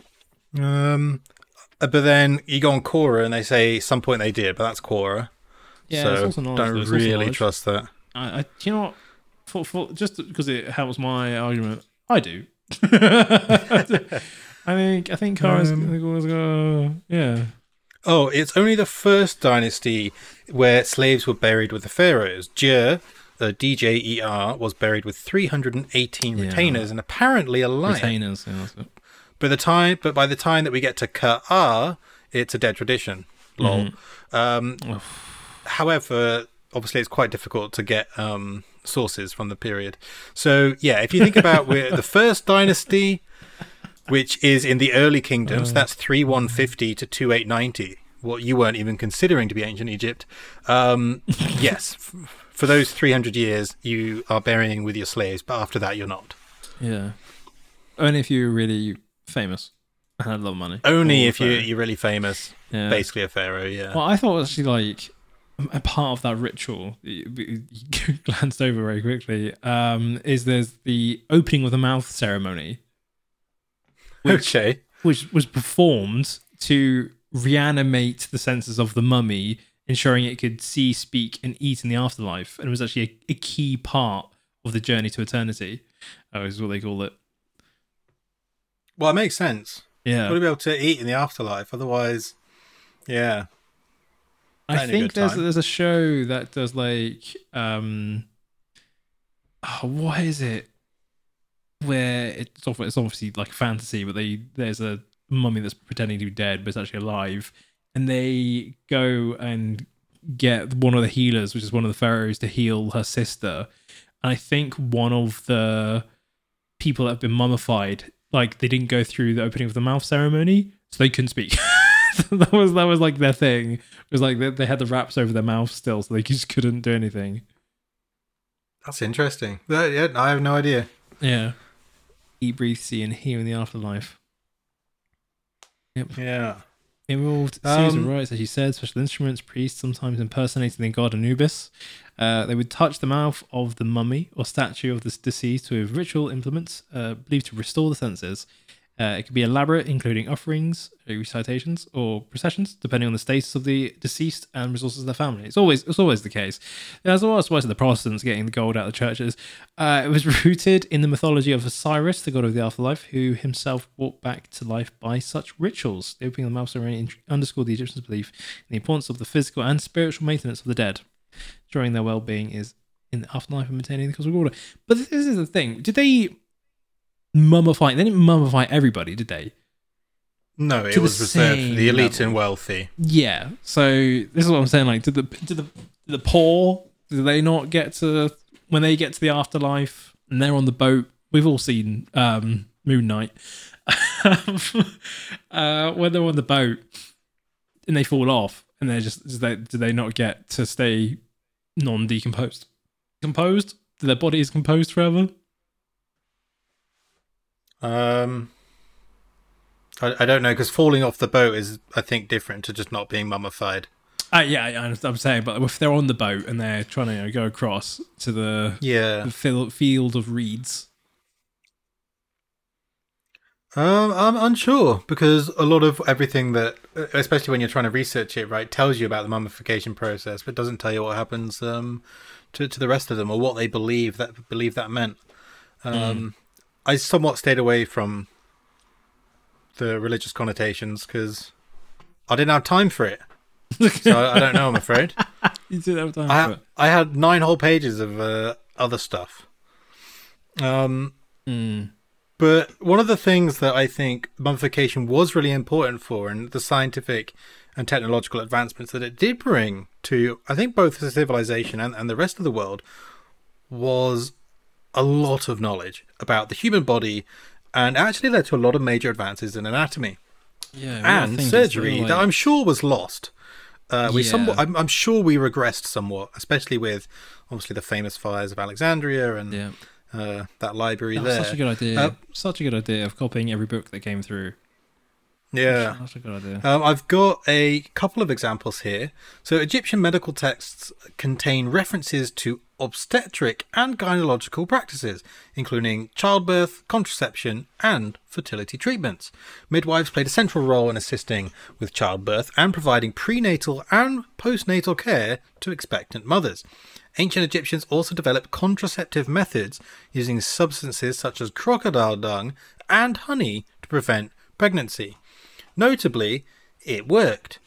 But then you go on Quora and they say some point they did, but that's Quora. Yeah, so it's also knowledge, don't really trust that. You know what? For just because it helps my argument, I do. I think Kara's yeah. Oh, it's only the first dynasty where slaves were buried with the pharaohs. Djer, D-J-E-R, was buried with 318 retainers and apparently a lion. Retainers, yeah, that's it. But by the time that we get to Ka, it's a dead tradition. Lol. However, obviously it's quite difficult to get sources from the period. So yeah, if you think about the first dynasty, which is in the early kingdoms, that's 3150 to 2890. What you weren't even considering to be ancient Egypt. Yes, for those 300 years, you are burying with your slaves, but after that, you're not. Yeah. Only if you're really famous and had a lot of money. Only if you're really famous. Yeah. Basically a pharaoh, yeah. Well, I thought actually like a part of that ritual, you glanced over very quickly, is there's the opening of the mouth ceremony. Which was performed to reanimate the senses of the mummy, ensuring it could see, speak, and eat in the afterlife. And it was actually a key part of the journey to eternity, is what they call it. Well, it makes sense. Yeah. You've got to be able to eat in the afterlife. Otherwise, yeah. I think there's a show that does like... what is it? Where it's obviously like a fantasy, but there's a mummy that's pretending to be dead but it's actually alive, and they go and get one of the healers, which is one of the pharaohs, to heal her sister. And I think one of the people that have been mummified, like they didn't go through the opening of the mouth ceremony, so they couldn't speak. that was like their thing. It was like they had the wraps over their mouth still, so they just couldn't do anything. That's interesting. Yeah, I have no idea. Yeah. Eat, breathe, see, and hear in the afterlife. Yep. Yeah. Involved series of rites, as you said, special instruments, priests sometimes impersonating the god Anubis. They would touch the mouth of the mummy or statue of the deceased with ritual implements believed to restore the senses It could be elaborate, including offerings, recitations, or processions, depending on the status of the deceased and resources of their family. It's always the case. That's why the Protestants getting the gold out of the churches. It was rooted in the mythology of Osiris, the god of the afterlife, who himself brought back to life by such rituals. The opening of the mouth ceremony underscored the Egyptians' belief in the importance of the physical and spiritual maintenance of the dead. Ensuring their well-being is in the afterlife and maintaining the cosmic order. But this is the thing. Did they mummify? They didn't mummify everybody, did they? No, it was reserved for the elite and wealthy. Yeah. So this is what I'm saying. Like, did the poor, do they not get to, when they get to the afterlife and they're on the boat? We've all seen Moon Knight. When they're on the boat and they fall off, and they're just, do they not get to stay non-decomposed? Composed? Do their bodies composed forever? I don't know, because falling off the boat is, I think, different to just not being mummified. Yeah, I'm saying, but if they're on the boat and they're trying to go across to the field of reeds. I'm unsure, because a lot of everything that, especially when you're trying to research it, right, tells you about the mummification process, but doesn't tell you what happens to the rest of them, or what they believe that meant. I somewhat stayed away from the religious connotations because I didn't have time for it. So I don't know, I'm afraid. You didn't have time for it. I had 9 whole pages of other stuff. But one of the things that I think mummification was really important for, and the scientific and technological advancements that it did bring to, I think, both the civilization and the rest of the world, was a lot of knowledge about the human body, and actually led to a lot of major advances in anatomy and surgery that I'm sure was lost. I'm sure we regressed somewhat, especially with obviously the famous fires of Alexandria and that library there. Such a good idea. Such a good idea of copying every book that came through. Yeah, that's a good idea. I've got a couple of examples here. So Egyptian medical texts contain references to obstetric and gynecological practices, including childbirth, contraception, and fertility treatments. Midwives played a central role in assisting with childbirth and providing prenatal and postnatal care to expectant mothers. Ancient Egyptians also developed contraceptive methods using substances such as crocodile dung and honey to prevent pregnancy. Notably, it worked.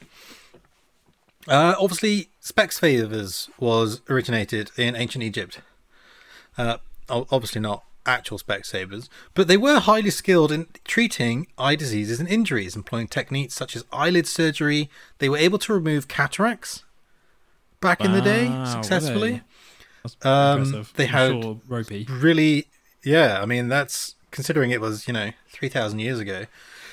Obviously, Specsavers was originated in ancient Egypt. Obviously not actual Specsavers, but they were highly skilled in treating eye diseases and injuries, employing techniques such as eyelid surgery. They were able to remove cataracts back in the day successfully. They had ropey. Really, I mean, that's considering it was 3,000 years ago.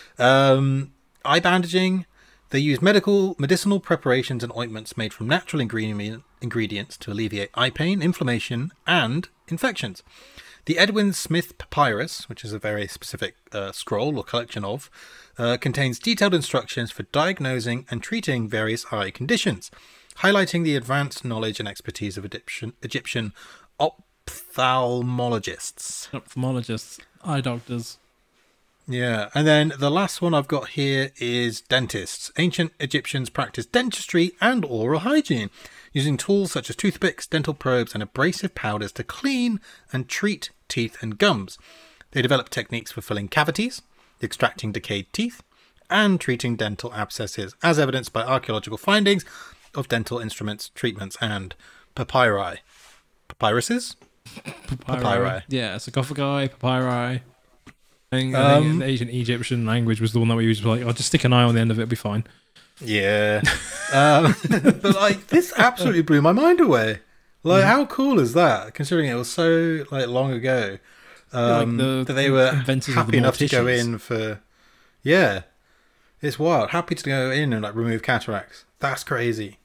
Eye bandaging. They used medicinal preparations and ointments made from natural ingredients to alleviate eye pain, inflammation, and infections. The Edwin Smith Papyrus, which is a very specific scroll or collection of, contains detailed instructions for diagnosing and treating various eye conditions, highlighting the advanced knowledge and expertise of Egyptian ophthalmologists. Eye doctors. Yeah, and then the last one I've got here is dentists. Ancient Egyptians practiced dentistry and oral hygiene, using tools such as toothpicks, dental probes, and abrasive powders to clean and treat teeth and gums. They developed techniques for filling cavities, extracting decayed teeth, and treating dental abscesses, as evidenced by archaeological findings of dental instruments, treatments, and papyri. Papyruses? Papyri. Yeah, sarcophagi, papyri. I think the ancient Egyptian language was the one that we used to I'll just stick an eye on the end of it, it'll be fine. Yeah. But this absolutely blew my mind away. How cool is that, considering it was so long ago that they were happy enough to go in for... Yeah. It's wild. Happy to go in and remove cataracts. That's crazy.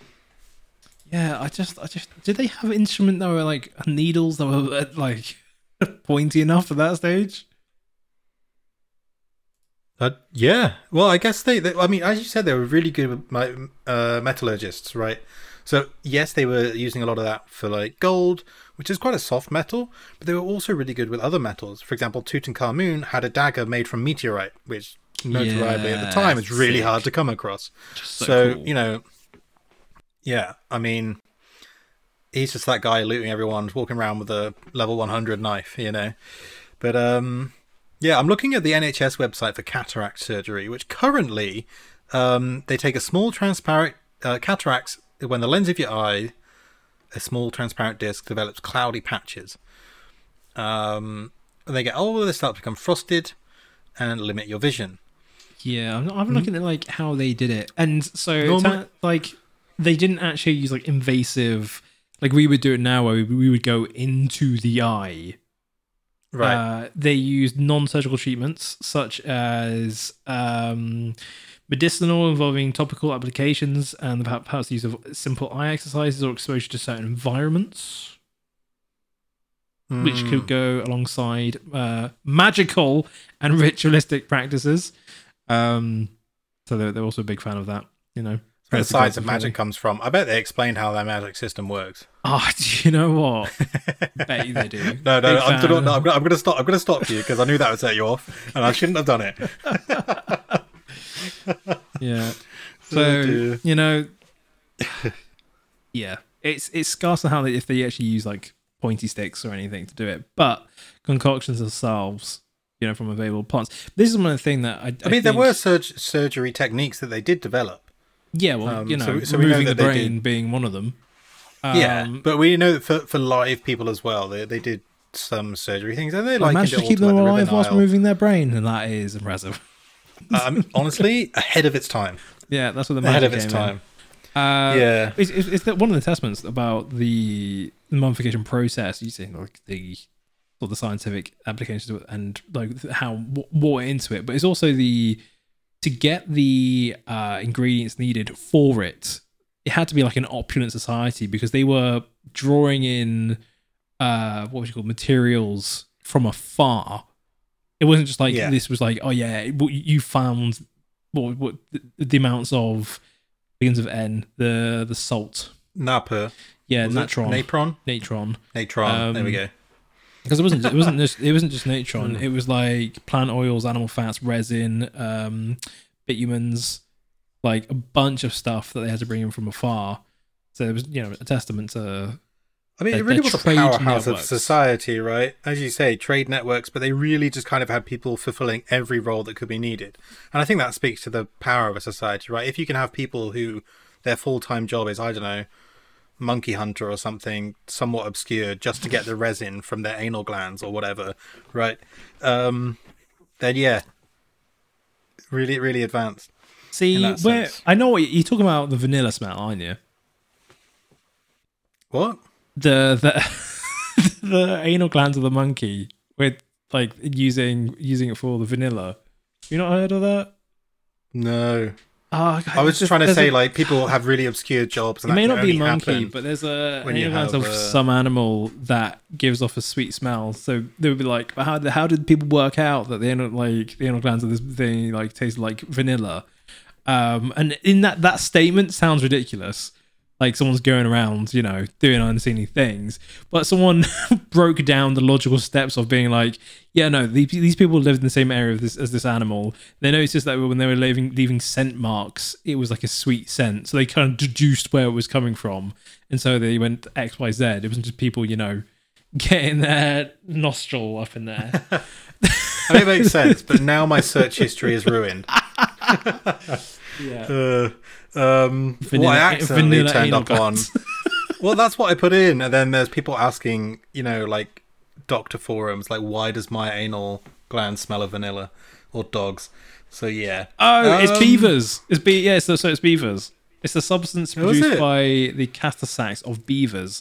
Yeah, I just did they have an instrument that were needles that were pointy enough at that stage? Yeah. Well, I guess they I mean, as you said, they were really good metallurgists, right? So yes, they were using a lot of that for gold, which is quite a soft metal, but they were also really good with other metals. For example, Tutankhamun had a dagger made from meteorite, which notoriety at the time is really hard to come across. So cool. Yeah, I mean, he's just that guy looting everyone, walking around with a level 100 knife, But yeah, I'm looking at the NHS website for cataract surgery, which currently they take a small transparent cataracts when the lens of your eye, a small transparent disc, develops cloudy patches. They get older, they start to become frosted and limit your vision. Yeah, I'm looking at like how they did it, and so like they didn't actually use like invasive, like we would do it now, where we would go into the eye. Right. They used non-surgical treatments such as medicinal involving topical applications and perhaps the use of simple eye exercises or exposure to certain environments, which could go alongside magical and ritualistic practices. So they're also a big fan of that, Where the science of magic comes from. I bet they explained how their magic system works. Oh, do you know what? Bet you they do. No, I'm going to stop. I'm going to stop you because I knew that would set you off, and I shouldn't have done it. Yeah. So yeah, it's scarce on how if they actually use like pointy sticks or anything to do it, but concoctions themselves, from available plants. This is one of the things that I mean, there were surgery techniques that they did develop. Yeah, well, so removing the brain being one of them. But we know that for live people as well, they did some surgery things, and they managed to keep them alive whilst removing their brain, and that is impressive. Honestly, ahead of its time. Yeah, that's what the magic ahead of its time. Yeah, it's one of the testaments about the mummification process using like the scientific applications and like how what into it, but it's also to get the ingredients needed for it. It had to be like an opulent society because they were drawing in what would you call materials from afar. It wasn't just like this was like, oh yeah, you found what the amounts of begins with N, the salt. Napa. Yeah, natron. Natron. There we go. Because it wasn't just natron. It was like plant oils, animal fats, resin, bitumens, like a bunch of stuff that they had to bring in from afar. So it was, a testament to. I mean, it really was a powerhouse of society, right? As you say, trade networks, but they really just kind of had people fulfilling every role that could be needed. And I think that speaks to the power of a society, right? If you can have people who their full-time job is, I don't know, monkey hunter or something somewhat obscure just to get the resin from their anal glands or whatever, right? Then yeah, really, really advanced. See, I know what you're talking about, the vanilla smell, aren't you? What? The the anal glands of the monkey with like using it for the vanilla. You not heard of that? No. Oh, I was just trying to say, like, people have really obscure jobs. And it may not be monkey, but there's anal glands of some animal that gives off a sweet smell. So they would be like, how did people work out that the anal glands of this thing like taste like vanilla? And in that statement sounds ridiculous. Like someone's going around, doing unseen things. But someone broke down the logical steps of being like, yeah, no, these people lived in the same area as this animal. They noticed that when they were leaving scent marks, it was like a sweet scent. So they kind of deduced where it was coming from. And so they went X, Y, Z. It wasn't just people, getting their nostril up in there. I mean, it makes sense, but now my search history is ruined. Yeah. What I accidentally turned up on. Well, that's what I put in, and then there's people asking, like doctor forums, like, why does my anal gland smell of vanilla or dogs? So yeah. Oh, it's beavers. So it's beavers. It's the substance produced by the castor sacs of beavers.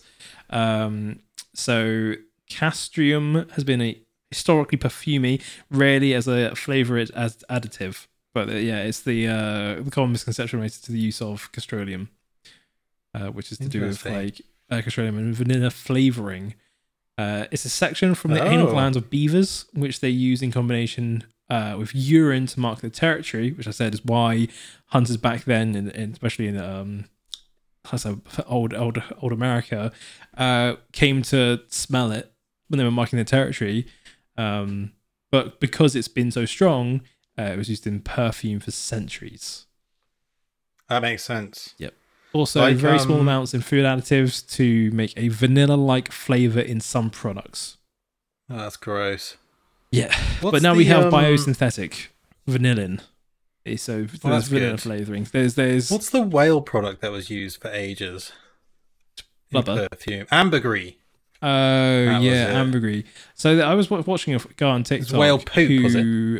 So castrium has been historically perfumey, rarely as a flavor as additive. But it's the common misconception related to the use of castrolium, which is to do with like castrolium and vanilla flavoring. It's a section from the anal glands of beavers, which they use in combination with urine to mark the territory, which I said is why hunters back then, and especially in old America, came to smell it when they were marking their territory. But because it's been so strong, it was used in perfume for centuries. That makes sense. Yep. Also, very small amounts in food additives to make a vanilla-like flavor in some products. Oh, that's gross. Yeah, but now we have biosynthetic vanillin. So there's vanilla flavorings. There's what's the whale product that was used for ages? Blubber. Perfume. Ambergris. Oh yeah, ambergris. So I was watching a guy on TikTok whale poop, who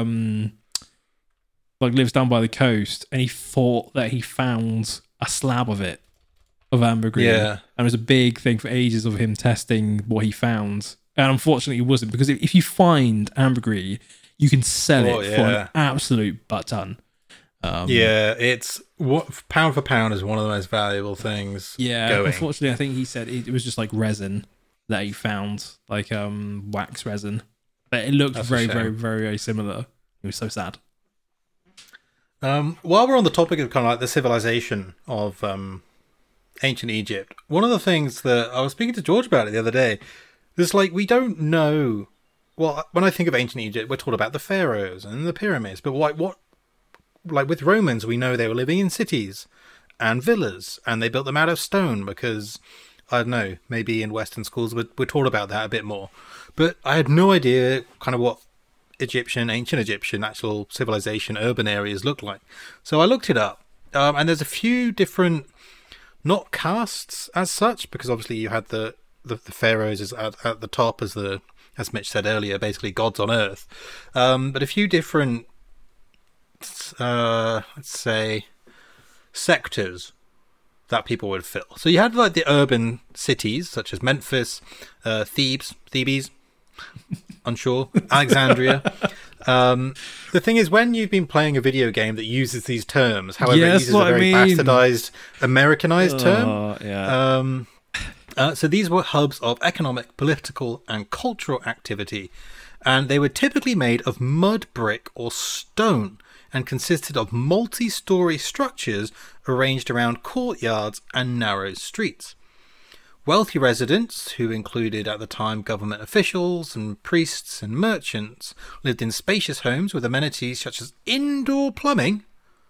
like lives down by the coast, and he thought that he found a slab of ambergris. Yeah, and it was a big thing for ages of him testing what he found. And unfortunately, it wasn't, because if you find ambergris, you can sell it for an absolute butt ton. It's pound for pound is one of the most valuable things. Yeah, going. Unfortunately, I think he said it was just like resin that he found, like wax resin, but it looked very, very, very, very similar. It was so sad. While we're on the topic of kind of like the civilization of ancient Egypt, one of the things that I was speaking to George about it the other day. It's like, we don't know. Well, when I think of ancient Egypt, we're taught about the pharaohs and the pyramids. But what with Romans, we know they were living in cities and villas, and they built them out of stone because, I don't know, maybe in Western schools we're taught about that a bit more. But I had no idea kind of what ancient Egyptian, actual civilization, urban areas looked like. So I looked it up, and there's a few different, not castes as such, because obviously you had the pharaohs is at the top, as Mitch said earlier, basically gods on earth. But a few different, let's say, sectors that people would fill. So you had like the urban cities such as Memphis, Thebes, unsure, Alexandria. The thing is, when you've been playing a video game that uses these terms, however, it uses a very bastardized, Americanized term. Yeah. So these were hubs of economic, political, and cultural activity, and they were typically made of mud, brick, or stone, and consisted of multi-story structures arranged around courtyards and narrow streets. Wealthy residents, who included at the time government officials and priests and merchants, lived in spacious homes with amenities such as indoor plumbing,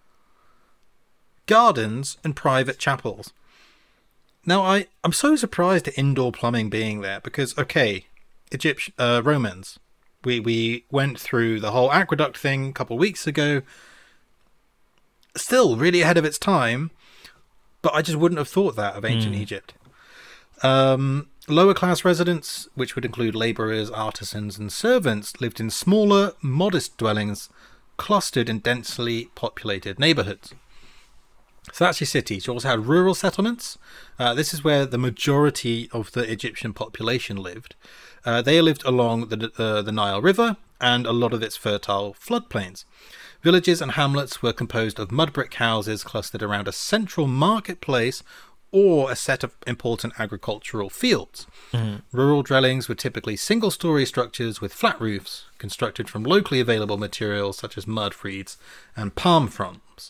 gardens, and private chapels. Now, I'm so surprised at indoor plumbing being there because, okay, Romans, we went through the whole aqueduct thing a couple of weeks ago. Still really ahead of its time, but I just wouldn't have thought that of ancient Egypt. Lower class residents, which would include labourers, artisans, and servants, lived in smaller, modest dwellings clustered in densely populated neighbourhoods. So that's your cities. You also had rural settlements. This is where the majority of the Egyptian population lived. They lived along the Nile River and a lot of its fertile floodplains. Villages and hamlets were composed of mud brick houses clustered around a central marketplace or a set of important agricultural fields. Rural dwellings were typically single-story structures with flat roofs, constructed from locally available materials such as mud reeds and palm fronds.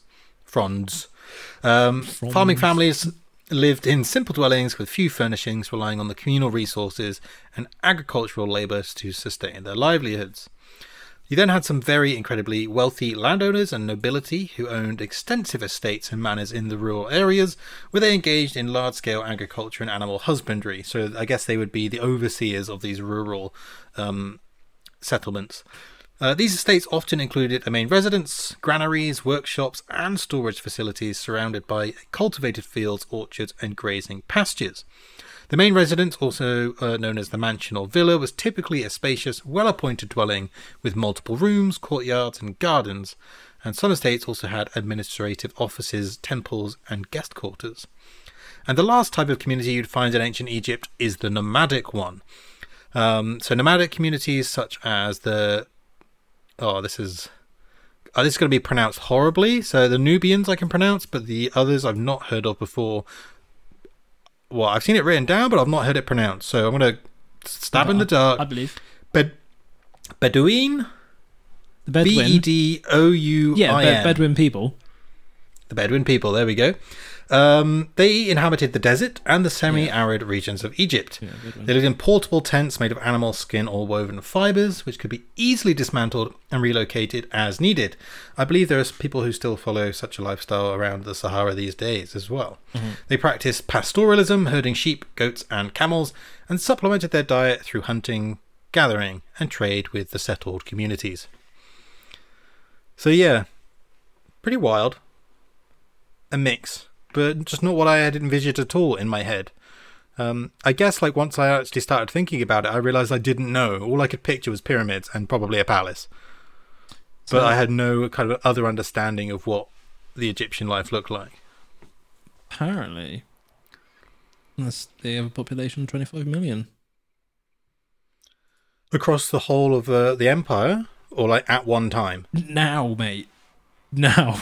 Farming families lived in simple dwellings with few furnishings, relying on the communal resources and agricultural labour to sustain their livelihoods. You then had some very incredibly wealthy landowners and nobility who owned extensive estates and manors in the rural areas, where they engaged in large-scale agriculture and animal husbandry. So I guess they would be the overseers of these rural settlements. These estates often included a main residence, granaries, workshops, and storage facilities surrounded by cultivated fields, orchards, and grazing pastures. The main residence, also known as the mansion or villa, was typically a spacious, well-appointed dwelling with multiple rooms, courtyards, and gardens, and some estates also had administrative offices, temples, and guest quarters. And the last type of community you'd find in ancient Egypt is the nomadic one. So nomadic communities such as this is going to be pronounced horribly. So the Nubians I can pronounce, but the others I've not heard of before. Well, I've seen it written down, but I've not heard it pronounced. So I'm going to stab in the dark. I believe. Bedouin? The Bedouin. Bedouin. Yeah, Bedouin people. The Bedouin people, there we go. They inhabited the desert and the semi-arid regions of Egypt. Yeah, They lived in portable tents made of animal skin or woven fibers, which could be easily dismantled and relocated as needed. I believe there are people who still follow such a lifestyle around the Sahara these days as well. Mm-hmm. They practiced pastoralism, herding sheep, goats, and camels, and supplemented their diet through hunting, gathering, and trade with the settled communities. So yeah, pretty wild. A mix, but just not what I had envisioned at all in my head. I guess like once I actually started thinking about it, I realized I didn't know. All I could picture was pyramids and probably a palace. But I had no kind of other understanding of what the Egyptian life looked like. Apparently, they have a population of 25 million. Across the whole of the empire? Or like at one time? Now, mate. Now.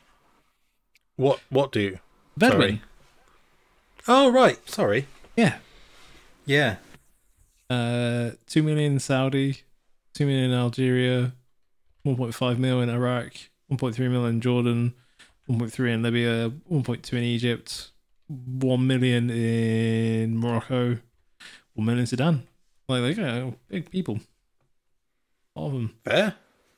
What do? Bedouin. Sorry. Oh, right. Sorry. Yeah. Yeah. 2 million in Saudi, 2 million in Algeria, 1.5 mil in Iraq, 1.3 mil in Jordan, 1.3 in Libya, 1.2 in Egypt, 1 million in Morocco, 1 million in Sudan. Like, they got big people. All of them. Fair.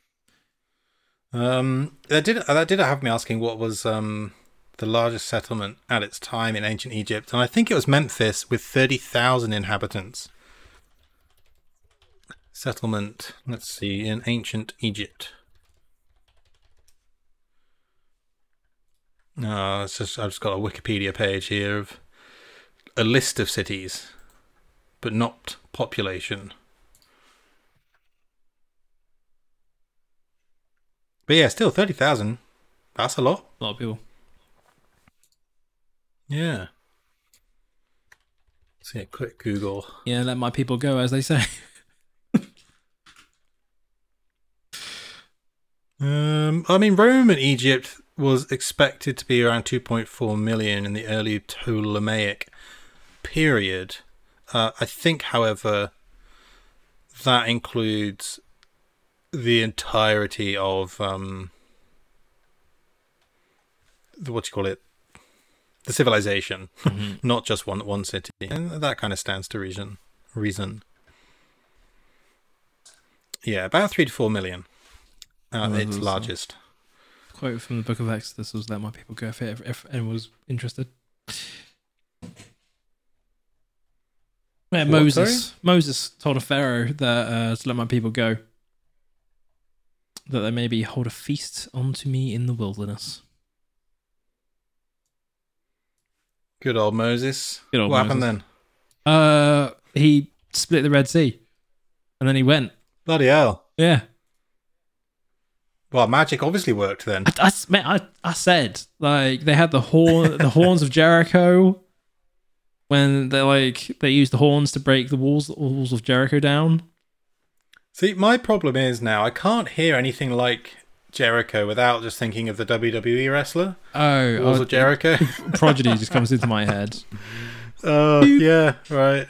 That did have me asking what was the largest settlement at its time in ancient Egypt, and I think it was Memphis with 30,000 inhabitants. Settlement, let's see, in ancient Egypt. No, I've just got a Wikipedia page here of a list of cities, but not population. But yeah, still 30,000. That's a lot. A lot of people. Yeah. See a quick Google. Yeah, let my people go, as they say. I mean, Rome and Egypt was expected to be around 2.4 million in the early Ptolemaic period. I think, however, that includes the entirety of the civilization, not just one city, and that kind of stands to reason. Yeah, about 3 to 4 million. Its largest. Quote from the Book of Exodus was, "Let my people go if anyone was interested." Yeah, Moses told a pharaoh that to let my people go, that they maybe hold a feast unto me in the wilderness. Good old Moses. What happened then? He split the Red Sea, and then he went. Bloody hell! Yeah. Well, magic obviously worked then. I said, like, they had the horns of Jericho, when they used the horns to break the walls of Jericho down. See, my problem is now I can't hear anything like Jericho without just thinking of the WWE wrestler. Walls of Jericho. Prodigy just comes into my head. Oh, yeah, right.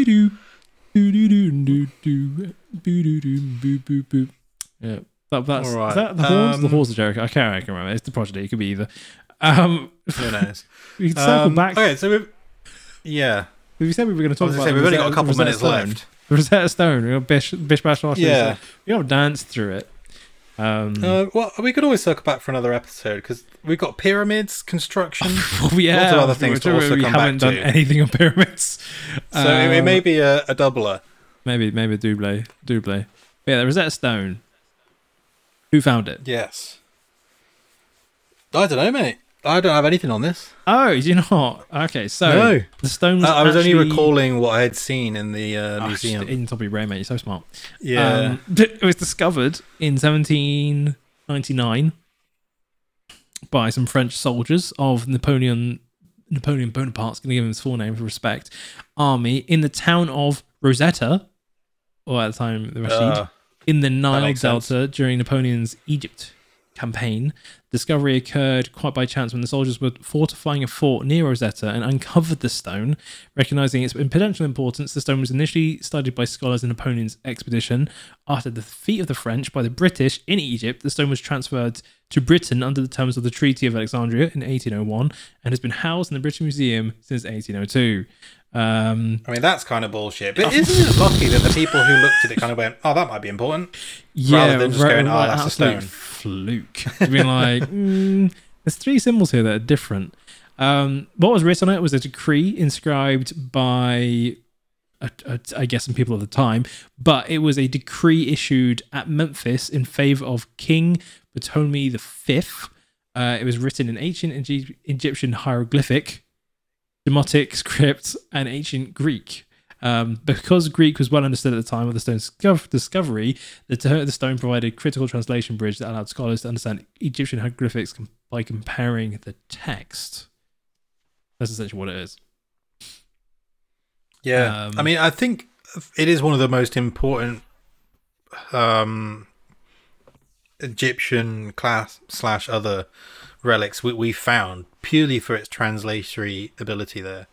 Yeah. That's all right. Is that the horns? The horns of Jericho. I can't remember. It's the Prodigy. It could be either. Who knows? We can circle back. Okay, so we said we were going to talk about. We've only got a couple minutes left. The Rosetta Stone. We got Bish Bash Bosh. Yeah, we got to dance through it. Well, we could always circle back for another episode because we've got pyramids, construction, lots of other things to also come back to. We haven't done anything on pyramids, so it may be a doubler. Maybe a double. But yeah, the Rosetta Stone. Who found it? Yes. I don't know, mate. I don't have anything on this. Oh, do you not? Okay, so no. The stone was I was only recalling what I had seen in the museum. In the top of your brain, mate. You're so smart. Yeah. It was discovered in 1799 by some French soldiers of Napoleon Bonaparte's, going to give him his full name for respect, army in the town of Rosetta, or at the time the Rashid, in the Nile Delta during Napoleon's Egypt campaign. Discovery occurred quite by chance when the soldiers were fortifying a fort near Rosetta and uncovered the stone. Recognizing its potential importance, the stone was initially studied by scholars in Napoleon's expedition. After the defeat of the French by the British in Egypt, the stone was transferred to Britain under the terms of the Treaty of Alexandria in 1801 and has been housed in the British Museum since 1802. I mean, that's kind of bullshit. But isn't it lucky that the people who looked at it kind of went, "Oh, that might be important," rather than just going, "Oh, that's a stone." Fluke. Being like, there's 3 symbols here that are different. What was written on it was a decree inscribed by, I guess, some people at the time, but it was a decree issued at Memphis in favor of King Ptolemy V. It was written in ancient Egyptian hieroglyphic, Demotic script, and ancient Greek. Because Greek was well understood at the time of the stone's discovery, the stone provided a critical translation bridge that allowed scholars to understand Egyptian hieroglyphics by comparing the text. That's essentially what it is. Yeah. I mean, I think it is one of the most important Egyptian class/other relics we found, purely for its translatory ability there.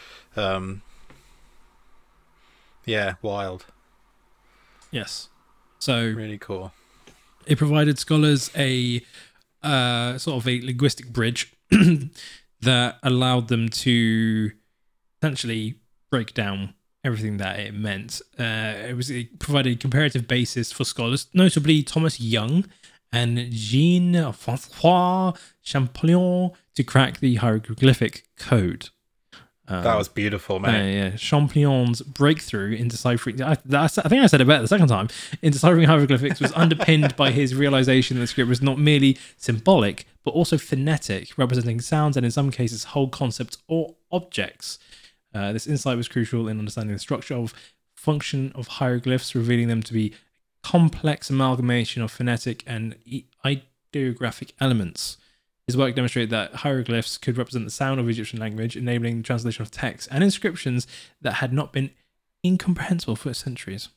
Yeah, wild. Yes. So really cool. It provided scholars a sort of a linguistic bridge that allowed them to essentially break down everything that it meant. It provided a comparative basis for scholars, notably Thomas Young and Jean-François Champollion, to crack the hieroglyphic code. That was beautiful, man. Yeah. Champollion's breakthrough in deciphering, I think I said it better the second time, in deciphering hieroglyphics was underpinned by his realization that the script was not merely symbolic, but also phonetic, representing sounds and in some cases whole concepts or objects. This insight was crucial in understanding the structure of function of hieroglyphs, revealing them to be a complex amalgamation of phonetic and ideographic elements. His work demonstrated that hieroglyphs could represent the sound of Egyptian language, enabling the translation of texts and inscriptions that had not been incomprehensible for centuries.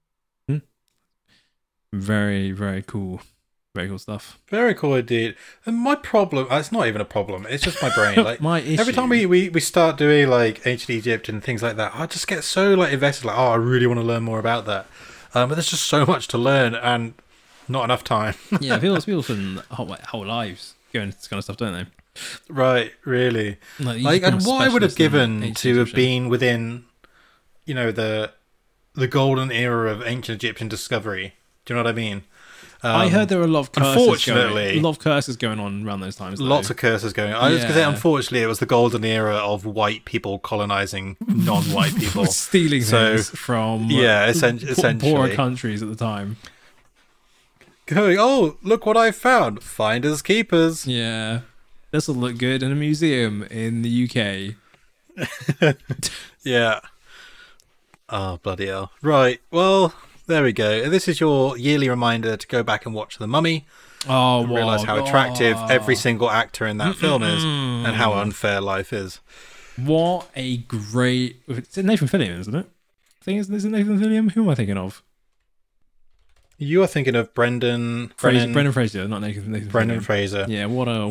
Very, very cool. Very cool stuff. Very cool indeed. And my problem, it's not even a problem, it's just my brain. Like my issue. Every time we start doing like ancient Egypt and things like that, I just get so like invested, like, oh, I really want to learn more about that. But there's just so much to learn and not enough time. Yeah, people spend whole lives going into this kind of stuff, don't they? Right, really. Like and what I would have given to have been within, you know, the golden era of ancient Egyptian discovery. Do you know what I mean? I heard there were a lot of curses. Unfortunately, a lot of curses going on around those times. Lots of curses going on. I was going to say, unfortunately, it was the golden era of white people colonizing non-white people, stealing things from essentially poorer countries at the time. Going, oh, look what I found! Finders keepers. Yeah, this will look good in a museum in the UK. Yeah. Oh, bloody hell! Right. Well. There we go. This is your yearly reminder to go back and watch The Mummy. Oh, and realise how attractive every single actor in that film is and how unfair life is. What a great... It's Nathan Fillion, isn't it? Is it Nathan Fillion? Who am I thinking of? You are thinking of Brendan Fraser, not Nathan Brendan Fillion. Fraser. Yeah, what a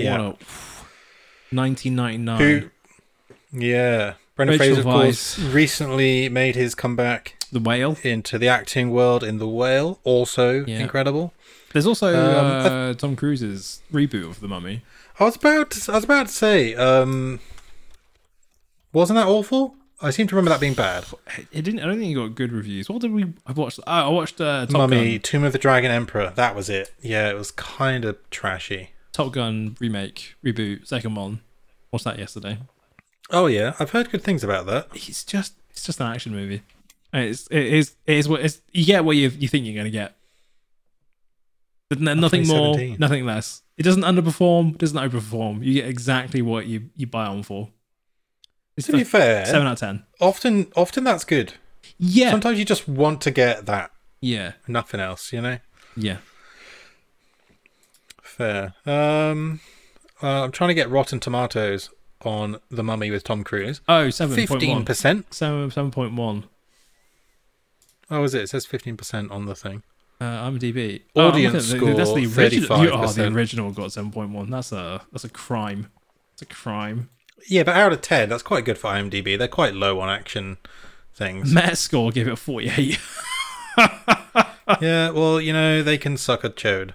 1999. Brendan Fraser, of course, recently made his comeback. The Whale into the acting world in The Whale, also incredible. There's also Tom Cruise's reboot of The Mummy. I was about to say, wasn't that awful? I seem to remember that being bad. It didn't. I don't think it got good reviews. What did we? I watched Top Mummy, Gun. Tomb of the Dragon Emperor. That was it. Yeah, it was kind of trashy. Top Gun reboot, second one. Watched that yesterday. Oh yeah, I've heard good things about that. It's just an action movie. It is what you get what you think you're going to get. Nothing more, nothing less. It doesn't underperform, doesn't overperform. You get exactly what you buy on for. To be fair, 7 out of 10. Often that's good. Yeah. Sometimes you just want to get that. Yeah. Nothing else, you know. Yeah. Fair. I'm trying to get Rotten Tomatoes on The Mummy with Tom Cruise. Oh, 7.1. 15%. 7.1. Oh, is it? It says 15% on the thing. IMDb. Audience score, that's the original. 35%. The original got 7.1. That's a crime. It's a crime. Yeah, but out of 10, that's quite good for IMDb. They're quite low on action things. Metascore gave it a 48. Yeah, well, they can suck a chode.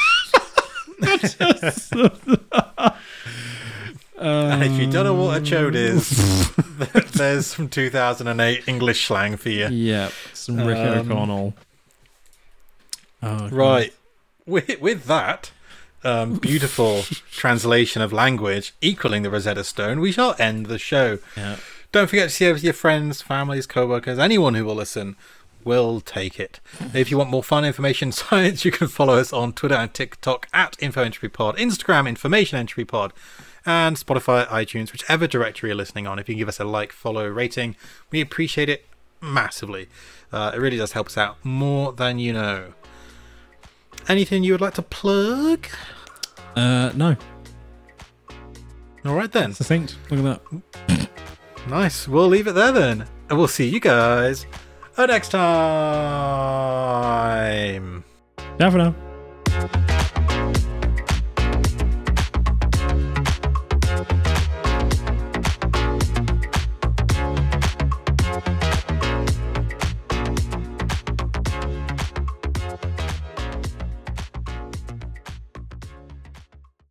And if you don't know what a chode is, there's some 2008 English slang for you. Yeah, some Rick O'Connell. Oh, right. With that beautiful translation of language equaling the Rosetta Stone, we shall end the show. Yeah. Don't forget to share with your friends, families, co-workers, anyone who will listen. We'll take it. If you want more fun, information, science, you can follow us on Twitter and TikTok at InfoEntropyPod, Instagram Information Entropy Pod, and Spotify, iTunes, whichever directory you're listening on. If you can give us a like, follow, rating, we appreciate it massively. It really does help us out more than you know. Anything you would like to plug? No. All right then. Succinct. Look at that. Nice. We'll leave it there then. And we'll see you guys next time. Ciao for now.